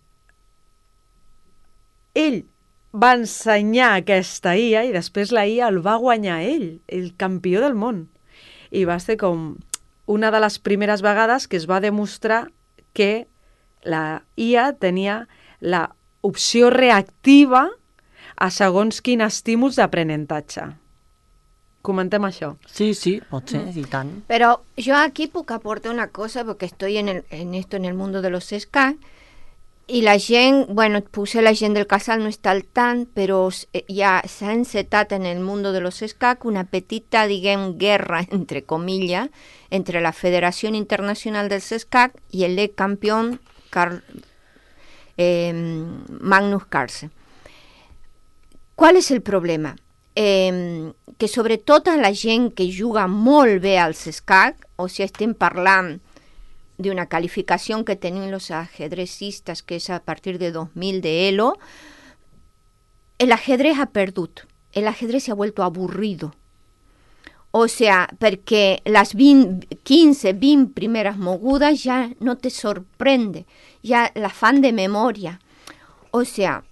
ell va ensenyar aquesta IA i després la IA el va guanyar ell, el campió del món. I va ser com una de les primeres vegades que es va demostrar que la IA tenia la opció reactiva a segons quins estímuls d'aprenentatge. Comentem això. Sí, pot ser, y tant. Pero yo aquí puc aportar una cosa, porque estoy en el mundo de los SCAC, y la gent, bueno, potser la gent del casal no està al tant, però ja s'ha encetat en el mundo de los SCAC una petita, diguem, guerra, entre comillas, entre la Federación Internacional del SCAC y el campeón Magnus Carlsen. ¿Cuál és el problema? Que sobretot a la gent que juga molt bé als SCAC, o si estem parlant d'una calificación que tienen los ajedrecistas, que es a partir de 2000 de ELO, el ajedrez ha perdut. El ajedrez se ha vuelto aburrido. O sea, perquè las 15, 20 primeras mogudes ya no te sorprende, ya la fan de memoria. O sea,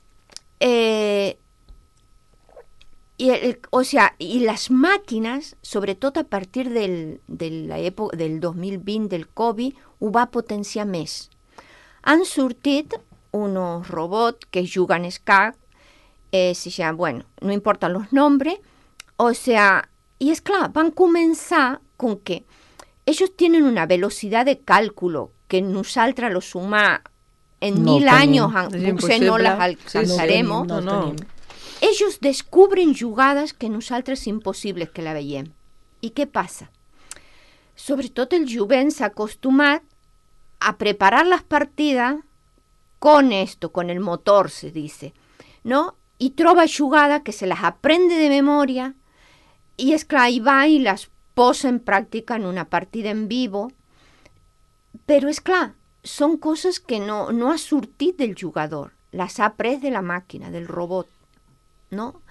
y las máquinas, sobretot a partir de la època del 2020, del Covid, ho va potenciar més. Han sortit unos robots que juguen escac, bueno, no importan los nombres, o sea, y es claro, van comenzar con que ellos tienen una velocidad de cálculo que nosaltres, los humans, en no 1000 años, potser no las alcanzaremos. No. Ellos descubren jugades que nosaltres és impossible que la veiem. I què passa? Sobretot el jovent s'ha acostumat a preparar las partidas con esto, con el motor, se dice, ¿no? Y troba jugades que se las aprende de memoria y es clar, y va y las posa en práctica en una partida en vivo. Però és clar, són coses que no ha sortit del jugador, les ha après de la màquina, del robot, no?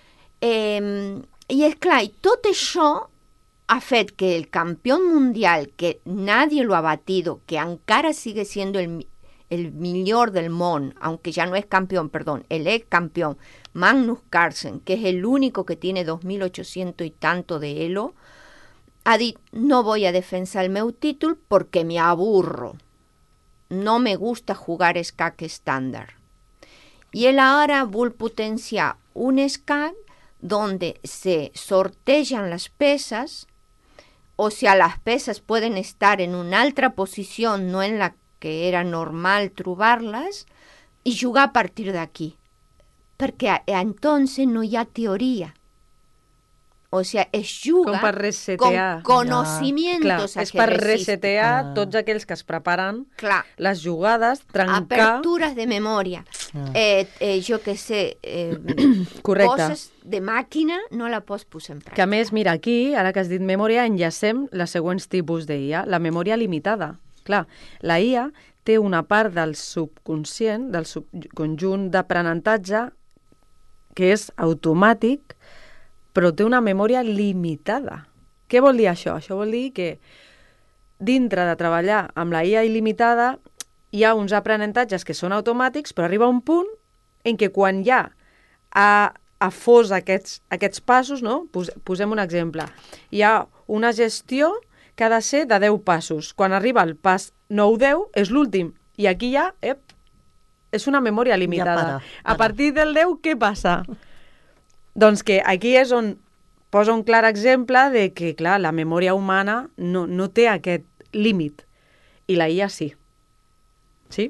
I és clar, i tot això ha fet que el campeón mundial, que nadie lo ha batido, que encara sigue siendo el millor del món, aunque ya no es campeón, perdón, el ex campeón, Magnus Carlsen, que es el único que tiene 2.800 y tanto de ELO, ha dit, no voy a defensar el meu títol porque me aburro. No me gusta jugar escac estándar. Y él ahora vol potenciar un escac donde se sortejan las pesas, o sea, las pesas pueden estar en una altra posición, no en la que era normal trobar-les, y jugar a partir d'aquí. Perquè entonces no hi ha teoria. O sea, es juga con conocimientos és per resetear tots aquells que es preparen les jugades, trencar... Aperturas de memòria. jo que sé, Correcte. coses de màquina no la pots posar en pràctica. Que a més, mira, aquí, ara que has dit memòria, enllacem les següents tipus d'IA. La memòria limitada. Clar, la IA té una part del subconscient, del subconjunt d'aprenentatge, que és automàtic, però té una memòria limitada. Què vol dir això? Això vol dir que dintre de treballar amb la IA il·limitada hi ha uns aprenentatges que són automàtics, però arriba un punt en què quan ja ha fos aquests passos, no? Posem un exemple. Hi ha una gestió que ha de ser de 10 passos. Quan arriba el pas 9-10 és l'últim. I aquí ja, és una memòria limitada. para. A partir del 10, què passa? Doncs que aquí és on posa un clar exemple de que, clar, la memòria humana no té aquest límit. I la IA sí. Sí?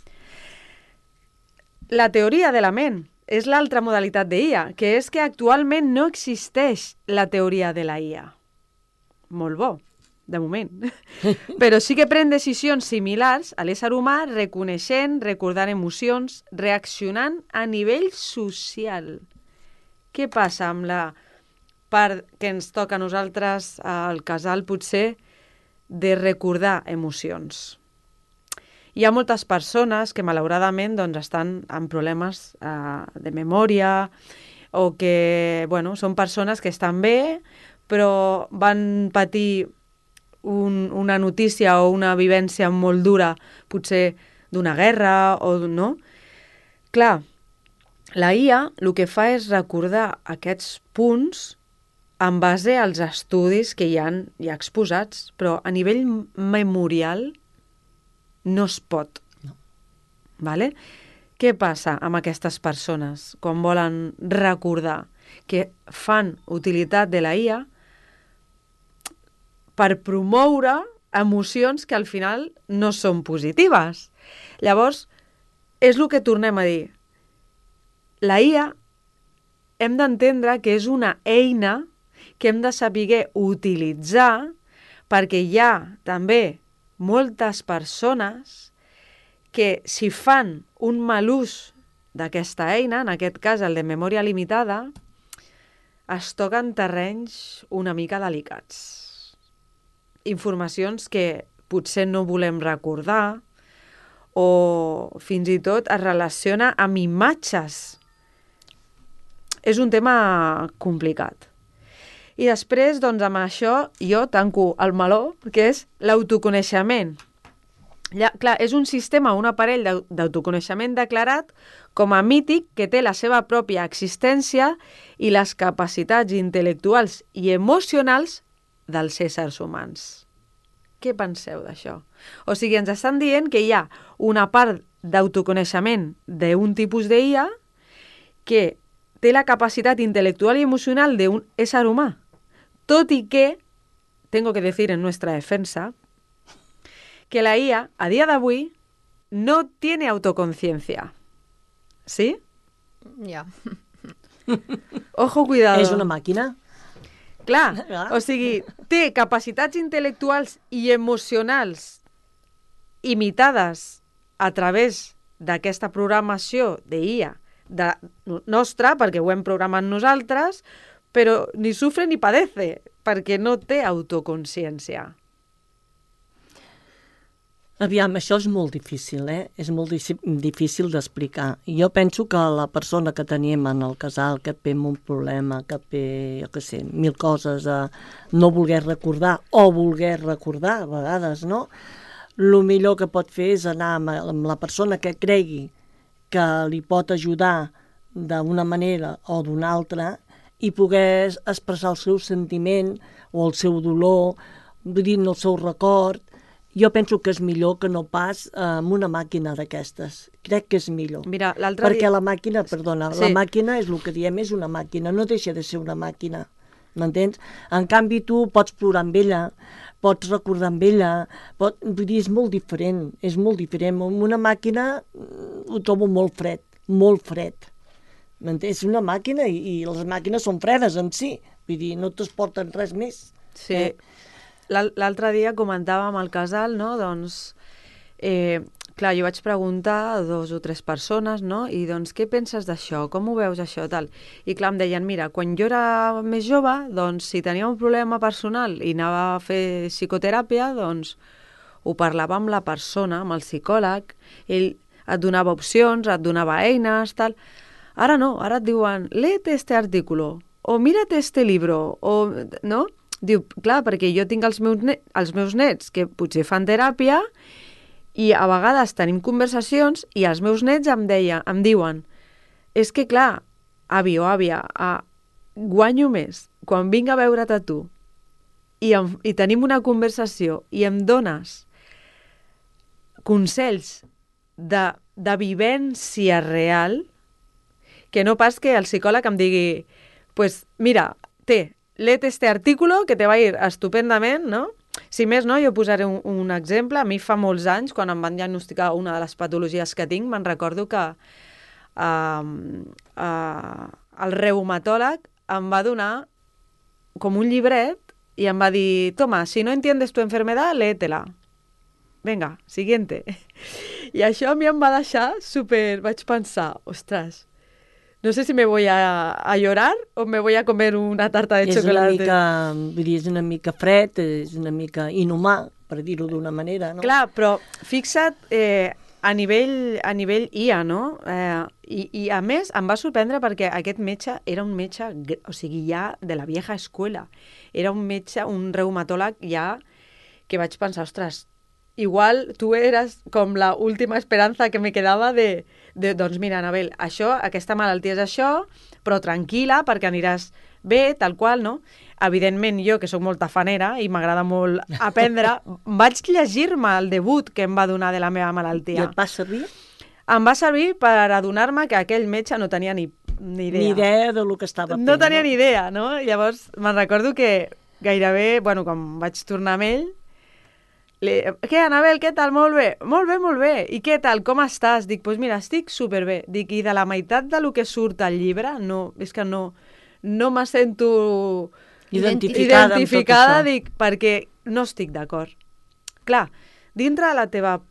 La teoria de la ment és l'altra modalitat de IA, que és que actualment no existeix la teoria de la IA. Molt bo, de moment. Però sí que pren decisions similars a l'ésser humà, reconeixent, recordant emocions, reaccionant a nivell social. Què passa amb la part que ens toca a nosaltres, al casal, potser, de recordar emocions? Hi ha moltes persones que, malauradament, doncs, estan amb problemes de memòria o que, bueno, són persones que estan bé, però van patir una notícia o una vivència molt dura, potser d'una guerra o no? Clar, la IA el que fa és recordar aquests punts en base als estudis que hi ha exposats, però a nivell memorial no es pot. No. Vale? Què passa amb aquestes persones quan volen recordar? Que fan utilitat de la IA per promoure emocions que al final no són positives. Llavors, és el que tornem a dir. La IA hem d'entendre que és una eina que hem de saber utilitzar perquè hi ha també moltes persones que si fan un mal ús d'aquesta eina, en aquest cas el de memòria limitada, es toquen terrenys una mica delicats. Informacions que potser no volem recordar o fins i tot es relaciona amb imatges. És un tema complicat. I després, doncs, amb això, jo tanco el meló, que és l'autoconeixement. Clar, és un sistema, un aparell d'autoconeixement declarat com a mític que té la seva pròpia existència i les capacitats intel·lectuals i emocionals dels éssers humans. Què penseu d'això? O sigui, ens estan dient que hi ha una part d'autoconeixement d'un tipus d'IA que té la capacitat intel·lectual i emocional d'un ésser humà. Tot i que, tengo que decir en nuestra defensa, que la IA, a día de hoy, no tiene autoconciencia. ¿Sí? Ja. Ojo, cuidado. És una màquina? Clar, o sigui, té capacitats intel·lectuals i emocionals imitades a través d'aquesta programació d'IA nostra, perquè ho hem programat nosaltres, però ni sufre ni padece, perquè no té autoconsciència. Aviam, això és molt difícil, És molt difícil d'explicar. Jo penso que la persona que tenim en el casal, que té un problema, que té, jo què sé, 1000 coses a no voler recordar o voler recordar, a vegades, no? El millor que pot fer és anar amb la persona que cregui que li pot ajudar d'una manera o d'una altra i poder expressar el seu sentiment o el seu dolor, dir-ne el seu record. Jo penso que és millor que no pas amb una màquina d'aquestes. Crec que és millor. Mira, l'altre Perquè dia... la màquina, perdona, Sí. la màquina és el que diem, és una màquina, no deixa de ser una màquina. M'entens? En canvi, tu pots plorar amb ella, pots recordar amb ella, vull dir, és molt diferent, és molt diferent. Amb una màquina ho trobo molt fred, molt fred. M'entens? És una màquina i les màquines són fredes en si, vull dir, no t'exporten res més. Sí. L'altre dia comentàvem al casal, no? Doncs, clar, jo vaig preguntar a 2 o 3 persones, no? I doncs, què penses d'això? Com ho veus això? Tal. I clar, em deien, mira, quan jo era més jove, doncs, si tenia un problema personal i anava a fer psicoteràpia, doncs, ho parlava amb la persona, amb el psicòleg, ell et donava opcions, et donava eines, tal. Ara no, ara et diuen, léete este artículo, o mírate este libro, o... no? Diu, clar, perquè jo tinc els meus nets que potser fan teràpia i a vegades tenim conversacions i els meus nets em diuen és que clar, avi o àvia, guanyo més quan vinc a veure't a tu i tenim una conversació i em dones consells de vivència real que no pas que el psicòleg em digui pues mira, léete este artículo que te va a ir estupendament, no? Si més no, jo posaré un exemple. A mi fa molts anys, quan em van diagnosticar una de les patologies que tinc, me'n recordo que el reumatòleg em va donar com un llibret i em va dir, toma, si no entiendes tu enfermedad, léetela. Venga, siguiente. I això a mi em va deixar super... Vaig pensar, ostres, no sé si me voy a llorar o me voy a comer una tarta de chocolate. És una mica fred, és una mica inhumà, per dir-ho d'una manera, no? Clar, però fixa't a nivell IA, no? I a més em va sorprendre perquè aquest metge era un metge, o sigui, ja de la vieja escuela. Era un metge, un reumatòleg ja que vaig pensar, ostres, igual tu eres com la última esperança que me quedava doncs mira, Anabel, aquesta malaltia és això, però tranquil·la perquè aniràs bé, tal qual, no? Evidentment, jo, que sóc molt tafanera i m'agrada molt aprendre, vaig llegir-me el debut que em va donar de la meva malaltia. I et va servir? Em va servir per adonar-me que aquell metge no tenia ni idea. Ni idea de lo que estava fent. No tenia ni idea, no? Llavors, me'n recordo que gairebé, quan vaig tornar amb ell, què, Anabel, què tal? Molt bé. Molt bé, molt bé. I què tal? Com estàs? Dic, doncs mira, estic superbé. Dic, i de la meitat de lo que surt al llibre, no, és que no me sento identificada dic, perquè no estic d'acord. Clar, dintre de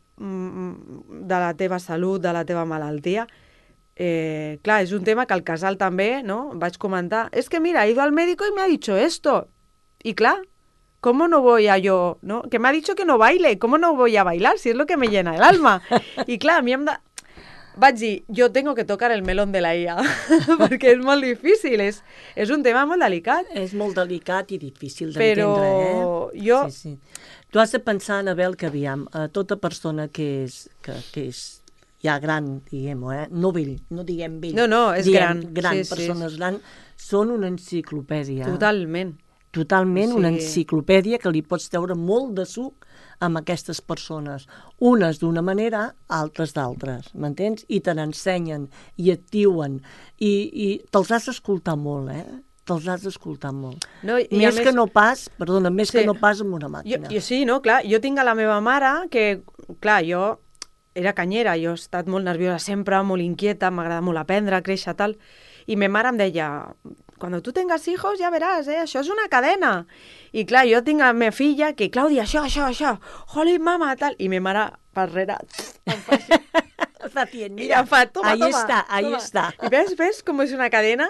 la teva salut, de la teva malaltia, clar, és un tema que al casal també, no? Vaig comentar, és que mira, he ido al médico y me ha dicho esto. I clar, ¿cómo no voy a yo? ¿No? Que me ha dicho que no baile, ¿cómo no voy a bailar? Si es lo que me llena el alma. I clar, a mi vaig dir, jo tengo que tocar el melón de la IA, perquè és molt difícil, és un tema molt delicat. És molt delicat i difícil d'entendre, Però jo... Sí. Tu has de pensar, Anabel, que aviam, tota persona que és ja gran, diguem-ho, no vell, no diguem vell. No, és gran. Persones grans, són una enciclopèdia. Totalment, una enciclopèdia que li pots treure molt de suc amb aquestes persones. Unes d'una manera, altres d'altres, m'entens? I te n'ensenyen, i et diuen, i te'ls has d'escoltar molt, Te'ls has d'escoltar molt. No, més que no pas amb una màquina. Jo sí, no, clar, jo tinc a la meva mare que, clar, jo era canyera, jo he estat molt nerviosa sempre, molt inquieta, m'agrada molt aprendre, créixer, tal, i ma mare em deia... Cuando tú tengas hijos ya verás, això és una cadena. I clar, jo tinc la meva filla que, Clàudia, això, holy mama, tal. I ma mare per darrere em fa així. Mira, em fa, toma. Ahí está. I ves com és una cadena?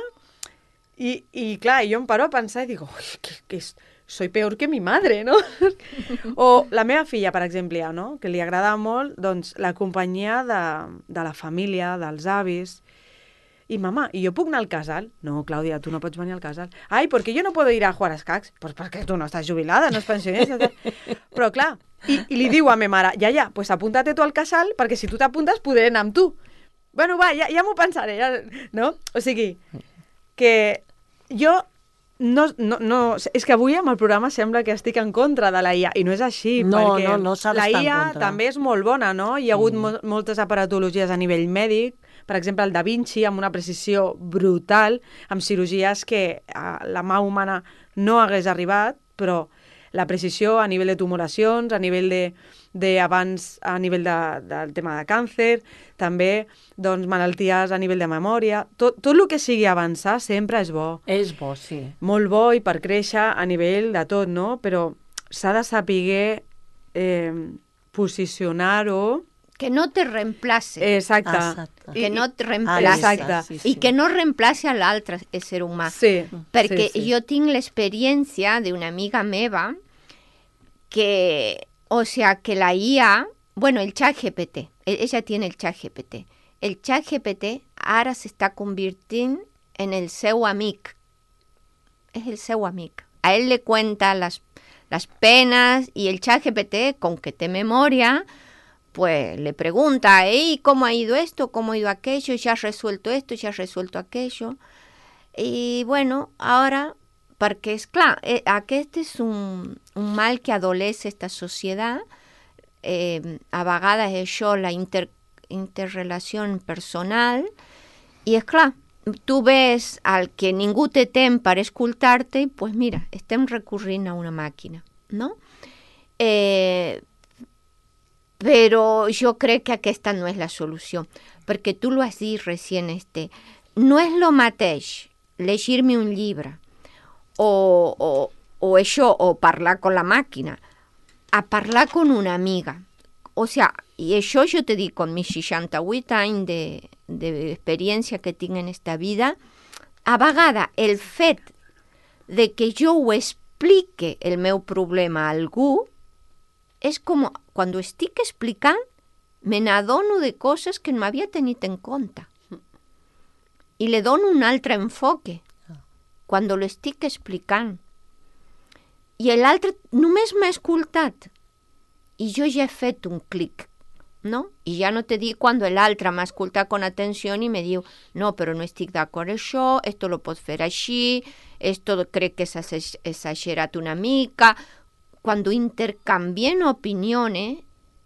I clar, jo em paro a pensar i digo, que soy peor que mi madre, no? O la meva filla, per exemple, no? Que li agrada molt doncs, la companyia de la família, dels avis. I mamà, ¿y yo puc anar al casal? No, Clàudia, tu no pots venir al casal. Ai, ¿por qué yo no puedo ir a jugar a escacs? Pues porque tú no estás jubilada, no és pensionista. Però clar, i li diu a ma mare, ja, pues apúntate tu al casal, perquè si tu t'apuntes podré anar amb tu. Bueno, va, ja m'ho pensaré, no? O sigui, que jo no, és que avui amb el programa sembla que estic en contra de la IA, i no és així, perquè no s'ha d'estar en contra. La IA també és molt bona, no? Hi ha hagut moltes aparatologies a nivell mèdic, per exemple, el Da Vinci, amb una precisió brutal, amb cirurgies que la mà humana no hagués arribat, però la precisió a nivell de tumoracions, a nivell a nivell del tema de càncer, també doncs, malalties a nivell de memòria. Tot el que sigui avançar sempre és bo. És bo, sí. Molt bo i per créixer a nivell de tot, no? Però s'ha de saber posicionar-ho Que no te reemplace. Exacte. Exacte. Que no te Ah, reemplace. exacte. Sí, sí. I que no reemplace a l'altre ésser humà. Sí. Perquè sí. jo tinc l'experiència d'una amiga meva que, o sea, que la IA, bueno, el chat GPT, ella tiene el chat GPT. El chat GPT ara s'està convertint en el seu amic. Es el seu amic. A él le cuenta las penas y el chat GPT, con que té memoria, pues le pregunta, hey, ¿cómo ha ido esto? ¿Cómo ha ido aquello? ¿Ya has resuelto esto? ¿Ya has resuelto aquello? I, bueno, ara, perquè, és clar, aquest és un mal que adoleix esta societat. A vegades això, la interrelació personal, i és clar, tu ves al que ningú té temps per escoltar-te i, pues mira, estem recorrint a una màquina, no? Però jo crec que aquesta no és la solució, perquè tu lo has dit recient, no és lo mateix llegir-me un llibre o això, o parlar con la màquina, a parlar con una amiga. O sea, i això jo te dic, con mis 68 anys d'experiència que tinc en esta vida, a vegades el fet de que jo ho explique el meu problema a algú és com quan estic explicant me n'adono de coses que no m'havia tenit en compte i le dono un altre enfoque quan lo estic explicant. I l'altre només m'ha escoltat i jo ja he fet un clic, no? I ja no te dic quan l'altre m'ha escoltat con atenció i me diu, no, però no estic d'acord amb això, esto lo pots fer així, esto crec que s'ha exagerat una mica. Quan intercanviem opinions,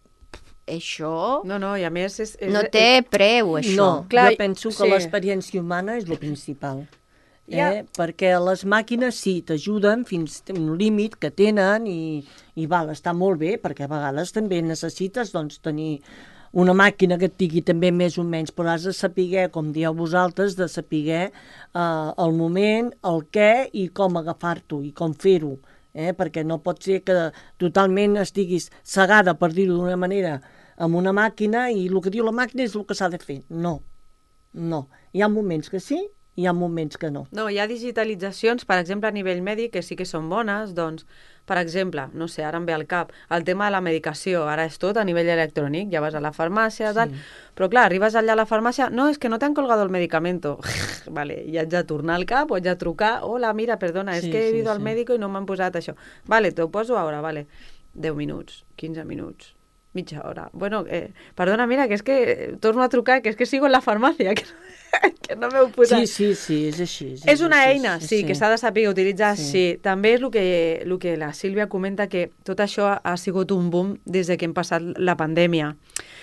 això No, i a més... no té preu, això. No, Clar, jo penso que sí. l'experiència humana és el principal. Perquè les màquines sí, t'ajuden fins a un límit que tenen i val, està molt bé, perquè a vegades també necessites tenir una màquina que et digui també més o menys, però has de saber, com dieu vosaltres, de saber el moment, el què i com agafar-t'ho i com fer-ho. Perquè no pot ser que totalment estiguis cegada, per dir-ho d'una manera, amb una màquina i el que diu la màquina és el que s'ha de fer. No. Hi ha moments que sí, hi ha moments que no. No, hi ha digitalitzacions, per exemple, a nivell mèdic, que sí que són bones, doncs, per exemple, no sé, ara em ve al cap, el tema de la medicació, ara és tot a nivell electrònic, ja vas a la farmàcia, tal, però clar, arribes allà a la farmàcia, no, és que no t'han colgado el medicamento. Vale, i haig de tornar al cap, o haig de trucar, hola, mira, perdona, és que he ido al médico i no m'han posat això. Vale, t'ho poso ara, vale. 10 minuts, 15 minuts, mitja hora. Bueno, perdona, mira, que és que torno a trucar, que és que sigo en la farmàcia, que no m'heu posat. Sí, és així. És una eina, sí, que s'ha de saber utilitzar, sí. També és el que la Sílvia comenta, que tot això ha sigut un boom des que hem passat la pandèmia.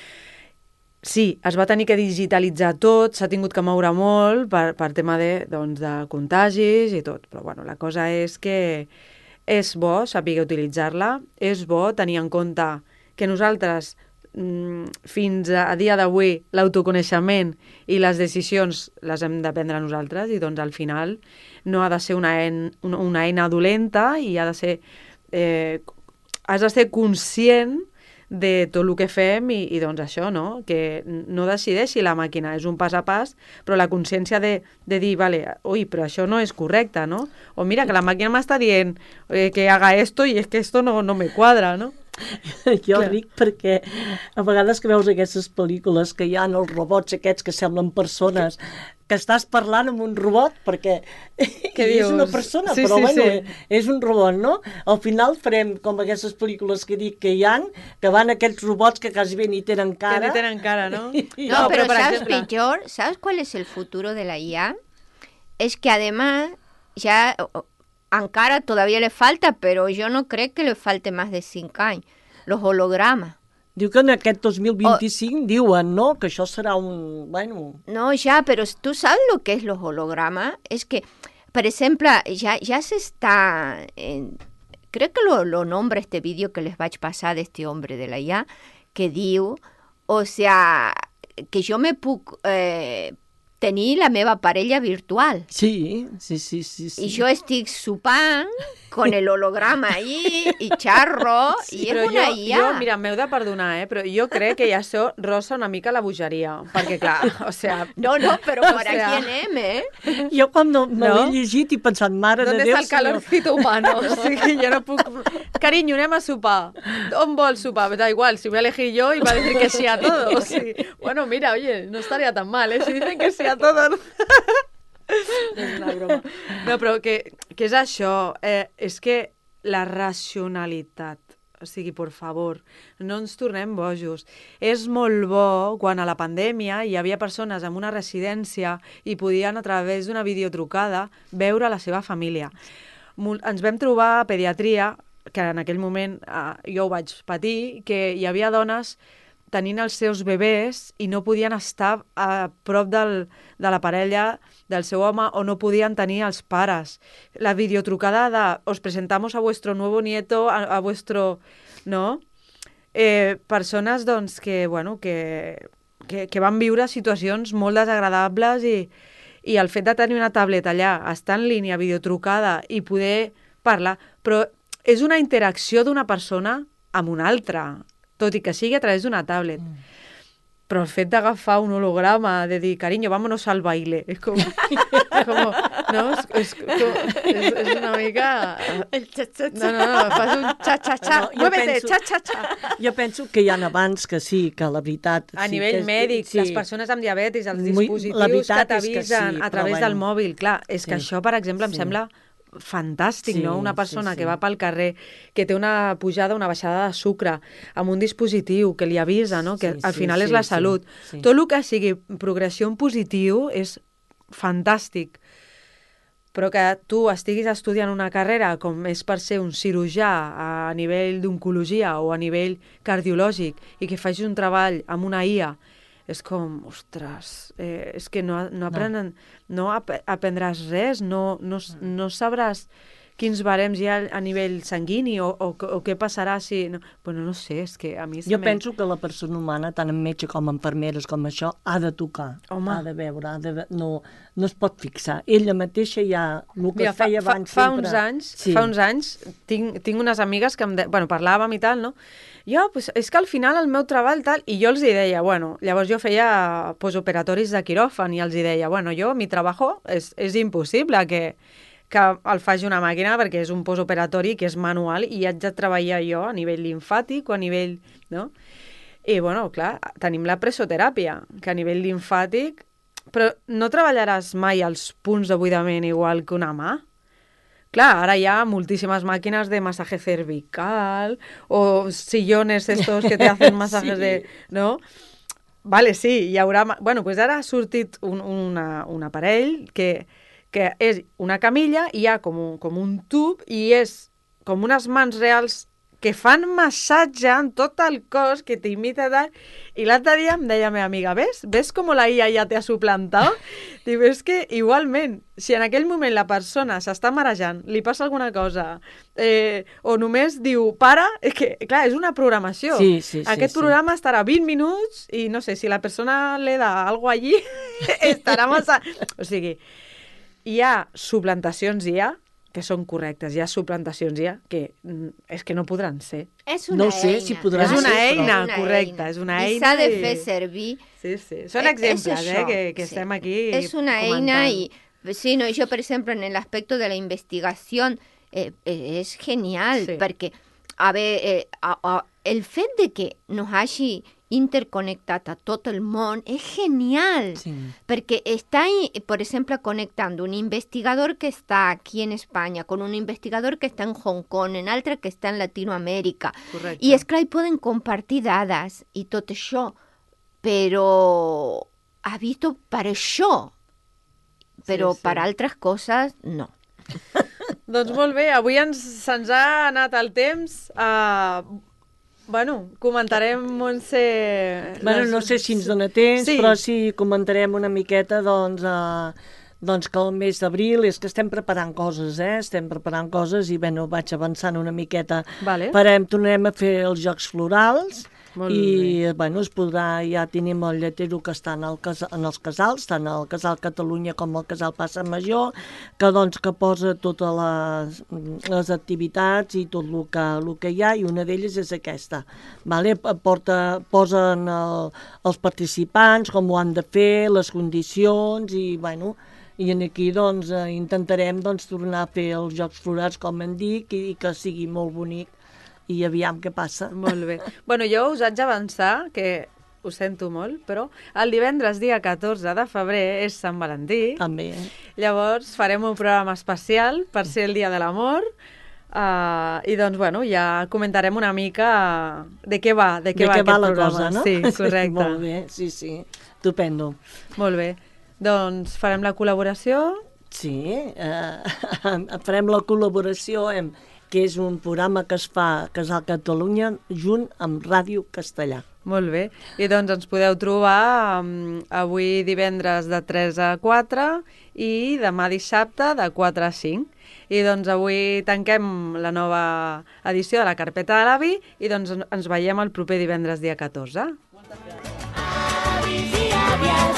Sí, es va tenir que digitalitzar tot, s'ha tingut que moure molt per tema de contagis i tot, però bueno, la cosa és que és bo saber utilitzar-la, és bo tenir en compte que nosaltres fins a dia d'avui l'autoconeixement i les decisions les hem de prendre nosaltres i doncs al final no ha de ser una eina dolenta i ha de ser has de ser conscient de tot el que fem i doncs això, no? Que no decideixi la màquina, és un pas a pas, però la consciència de dir, vale, ui, però això no és correcte, no? O mira, que la màquina m'està dient que haga esto i és que esto no me quadra, no? Jo ric perquè a vegades que veus aquestes pel·lícules que hi ha els robots aquests que semblen persones, que estàs parlant amb un robot perquè és una persona, però bueno, és un robot, no? Al final farem com aquestes pel·lícules que dic que hi ha, que van aquests robots que quasi bé ni tenen cara. Que ni tenen cara, ¿no? No, pero ¿sabes peor? ¿Sabes cuál es el futuro de la IA? Es que además ya... Encara todavía le falta, però jo no crec que le falte més de 5 anys. Los hologramas. Diu que en aquest 2025 diuen, ¿no? Que això serà un... Bueno... No, ya, pero tú sabes lo que es los hologramas. Es que, por ejemplo, ya se está... creo que lo nombra este vídeo que les vaig passar d'este hombre de la IA, que diu, o sea, que jo me puc tenir la meva parella virtual. Sí. I jo estic sopant con el holograma ahí i xarro, i és una IA. Jo, mira, m'heu de perdonar, però jo crec que ja això rosa una mica la bogeria, perquè clar, o sea... No, però per aquí anem, Jo quan me l'he llegit i pensat, mare de Déu... ¿Dónde está el calorcito humano? O sigui, jo no puc... Cariño, anem a sopar. On vols sopar? Da igual, si voy a elegir yo y va a decir que sí a todo. O sigui, bueno, mira, oye, no estaría tan mal, Si dicen que sí a todo... No? És una broma. No, però que és això, és que la racionalitat, o sigui, por favor, no ens tornem bojos. És molt bo quan a la pandèmia hi havia persones en una residència i podien a través d'una videotrucada veure la seva família. Ens vam trobar a pediatria, que en aquell moment jo ho vaig patir, que hi havia dones tenint els seus bebès i no podien estar a prop de la parella del seu home o no podien tenir els pares. La videotrucada de os presentamos a vuestro nuevo nieto, a vuestro... No? Persones, doncs, que van viure situacions molt desagradables i el fet de tenir una tableta allà, estar en línia, videotrucada i poder parlar... Però és una interacció d'una persona amb una altra, tot i que sigui a través d'una tablet. Però el fet d'agafar un holograma, de dir, cariño, vámonos al baile, és com... no? És una mica... El xa-xa-xa. No, fas un xa-xa-xa, muévete, xa-xa-xa. Jo penso que hi ha abans que sí, que la veritat... A nivell mèdic, les persones amb diabetis, els dispositius que t'avisen a través del mòbil, clar, és que això, per exemple, em sembla fantàstic, no? Una persona que va pel carrer, que té una pujada, una baixada de sucre, amb un dispositiu que li avisa, no? Que al final és la salut. Tot el que sigui progressió en positiu és fantàstic. Però que tu estiguis estudiant una carrera com és per ser un cirurgià a nivell d'oncologia o a nivell cardiològic i que facis un treball amb una IA, és com, ostres, és que no aprendràs res, no sabràs quins barems hi ha a nivell sanguini o què passarà si... Bueno, no sé, és que a mi... Jo penso que la persona humana, tant en metge com en infermeres com això, ha de tocar, ha de veure, no es pot fixar. Ella mateixa ja, el que feia abans sempre... Fa uns anys tinc unes amigues que parlàvem i tal, no? Jo, pues, és que al final el meu treball tal, i jo els hi deia, llavors jo feia postoperatoris de quiròfan i els hi deia, mi trabajo és impossible que el faci una màquina perquè és un postoperatori que és manual i haig de treballar jo a nivell limfàtic o a nivell... No? I, clar, tenim la presoteràpia, que a nivell limfàtic... Però no treballaràs mai els punts de buidament igual que una mà? Clar, ara hi ha moltíssimes màquines de masaje cervical o sillones estos que te hacen masajes de... ¿no? Vale, sí, hi haurà... Pues ara ha sortit un aparell que és una camilla i hi ha com un tub i és com unes mans reals que fan massatge en tot el cos, que t'imita tal. I l'altre dia em deia la meva amiga, ¿ves com la IA ja te ha suplantat? Diu, és que igualment, si en aquell moment la persona s'està marejant, li passa alguna cosa, o només diu, para, és que, clar, és una programació. Aquest programa estarà 20 minuts i no sé, si la persona le da algo allí, estarà massa... O sigui, hi ha suplantacions IA que són correctes, hi ha suplantacions ja que és que no podran ser. És una eina. Si podran ser. És una eina, correcte, és una eina. I s'ha de fer servir. Sí. Són exemples, que estem aquí Es una eina y, sí, no, yo, por ejemplo, en el aspecto de la investigación, es genial, perquè, a ver, el fet de que nos hagi interconnectat a tot el món és genial, perquè està, per exemple, connectant un investigador que està aquí en Espanya con un investigador que està en Hong Kong, en altre que està en Latinoamèrica. Correcte. I és clar, hi poden compartir dades i tot això, però ha vist per això, però per altres coses no. Doncs molt bé, avui se'ns ha anat el temps. Comentarem, Montse... no sé si ens dona temps, però sí comentarem una miqueta, doncs que el mes d'abril és que estem preparant coses, estem preparant coses i, vaig avançant una miqueta. Vale. Tornarem a fer els Jocs Florals, Molt I bueno, es podrà, ja tenim el lletero que està en els casals, tant el Casal Catalunya com el Casal Passa Major, que doncs que posa totes les activitats i tot el que hi ha, i una d'elles és aquesta. Vale? Posen els participants, com ho han de fer, les condicions, i bueno, i aquí doncs intentarem tornar a fer els Jocs Florals, com em dic, i que sigui molt bonic, i aviam què passa. Molt bé. Bueno, jo us haig d'avançar, que ho sento molt, però el divendres dia 14 de febrer és Sant Valentí. També. Llavors farem un programa especial per ser el Dia de l'Amor, i doncs, bueno, ja comentarem una mica de què va aquest programa. Cosa, no? Sí, correcte. Molt bé, sí, estupendo. Molt bé. Doncs farem la col·laboració. Sí, farem la col·laboració que és un programa que es fa a Casal Catalunya junt amb Ràdio Castellà. Molt bé. I doncs ens podeu trobar avui divendres de 3 a 4 i demà dissabte de 4 a 5. I doncs avui tanquem la nova edició de la Carpeta de l'Avi i doncs ens veiem el proper divendres dia 14. Avis i àvies,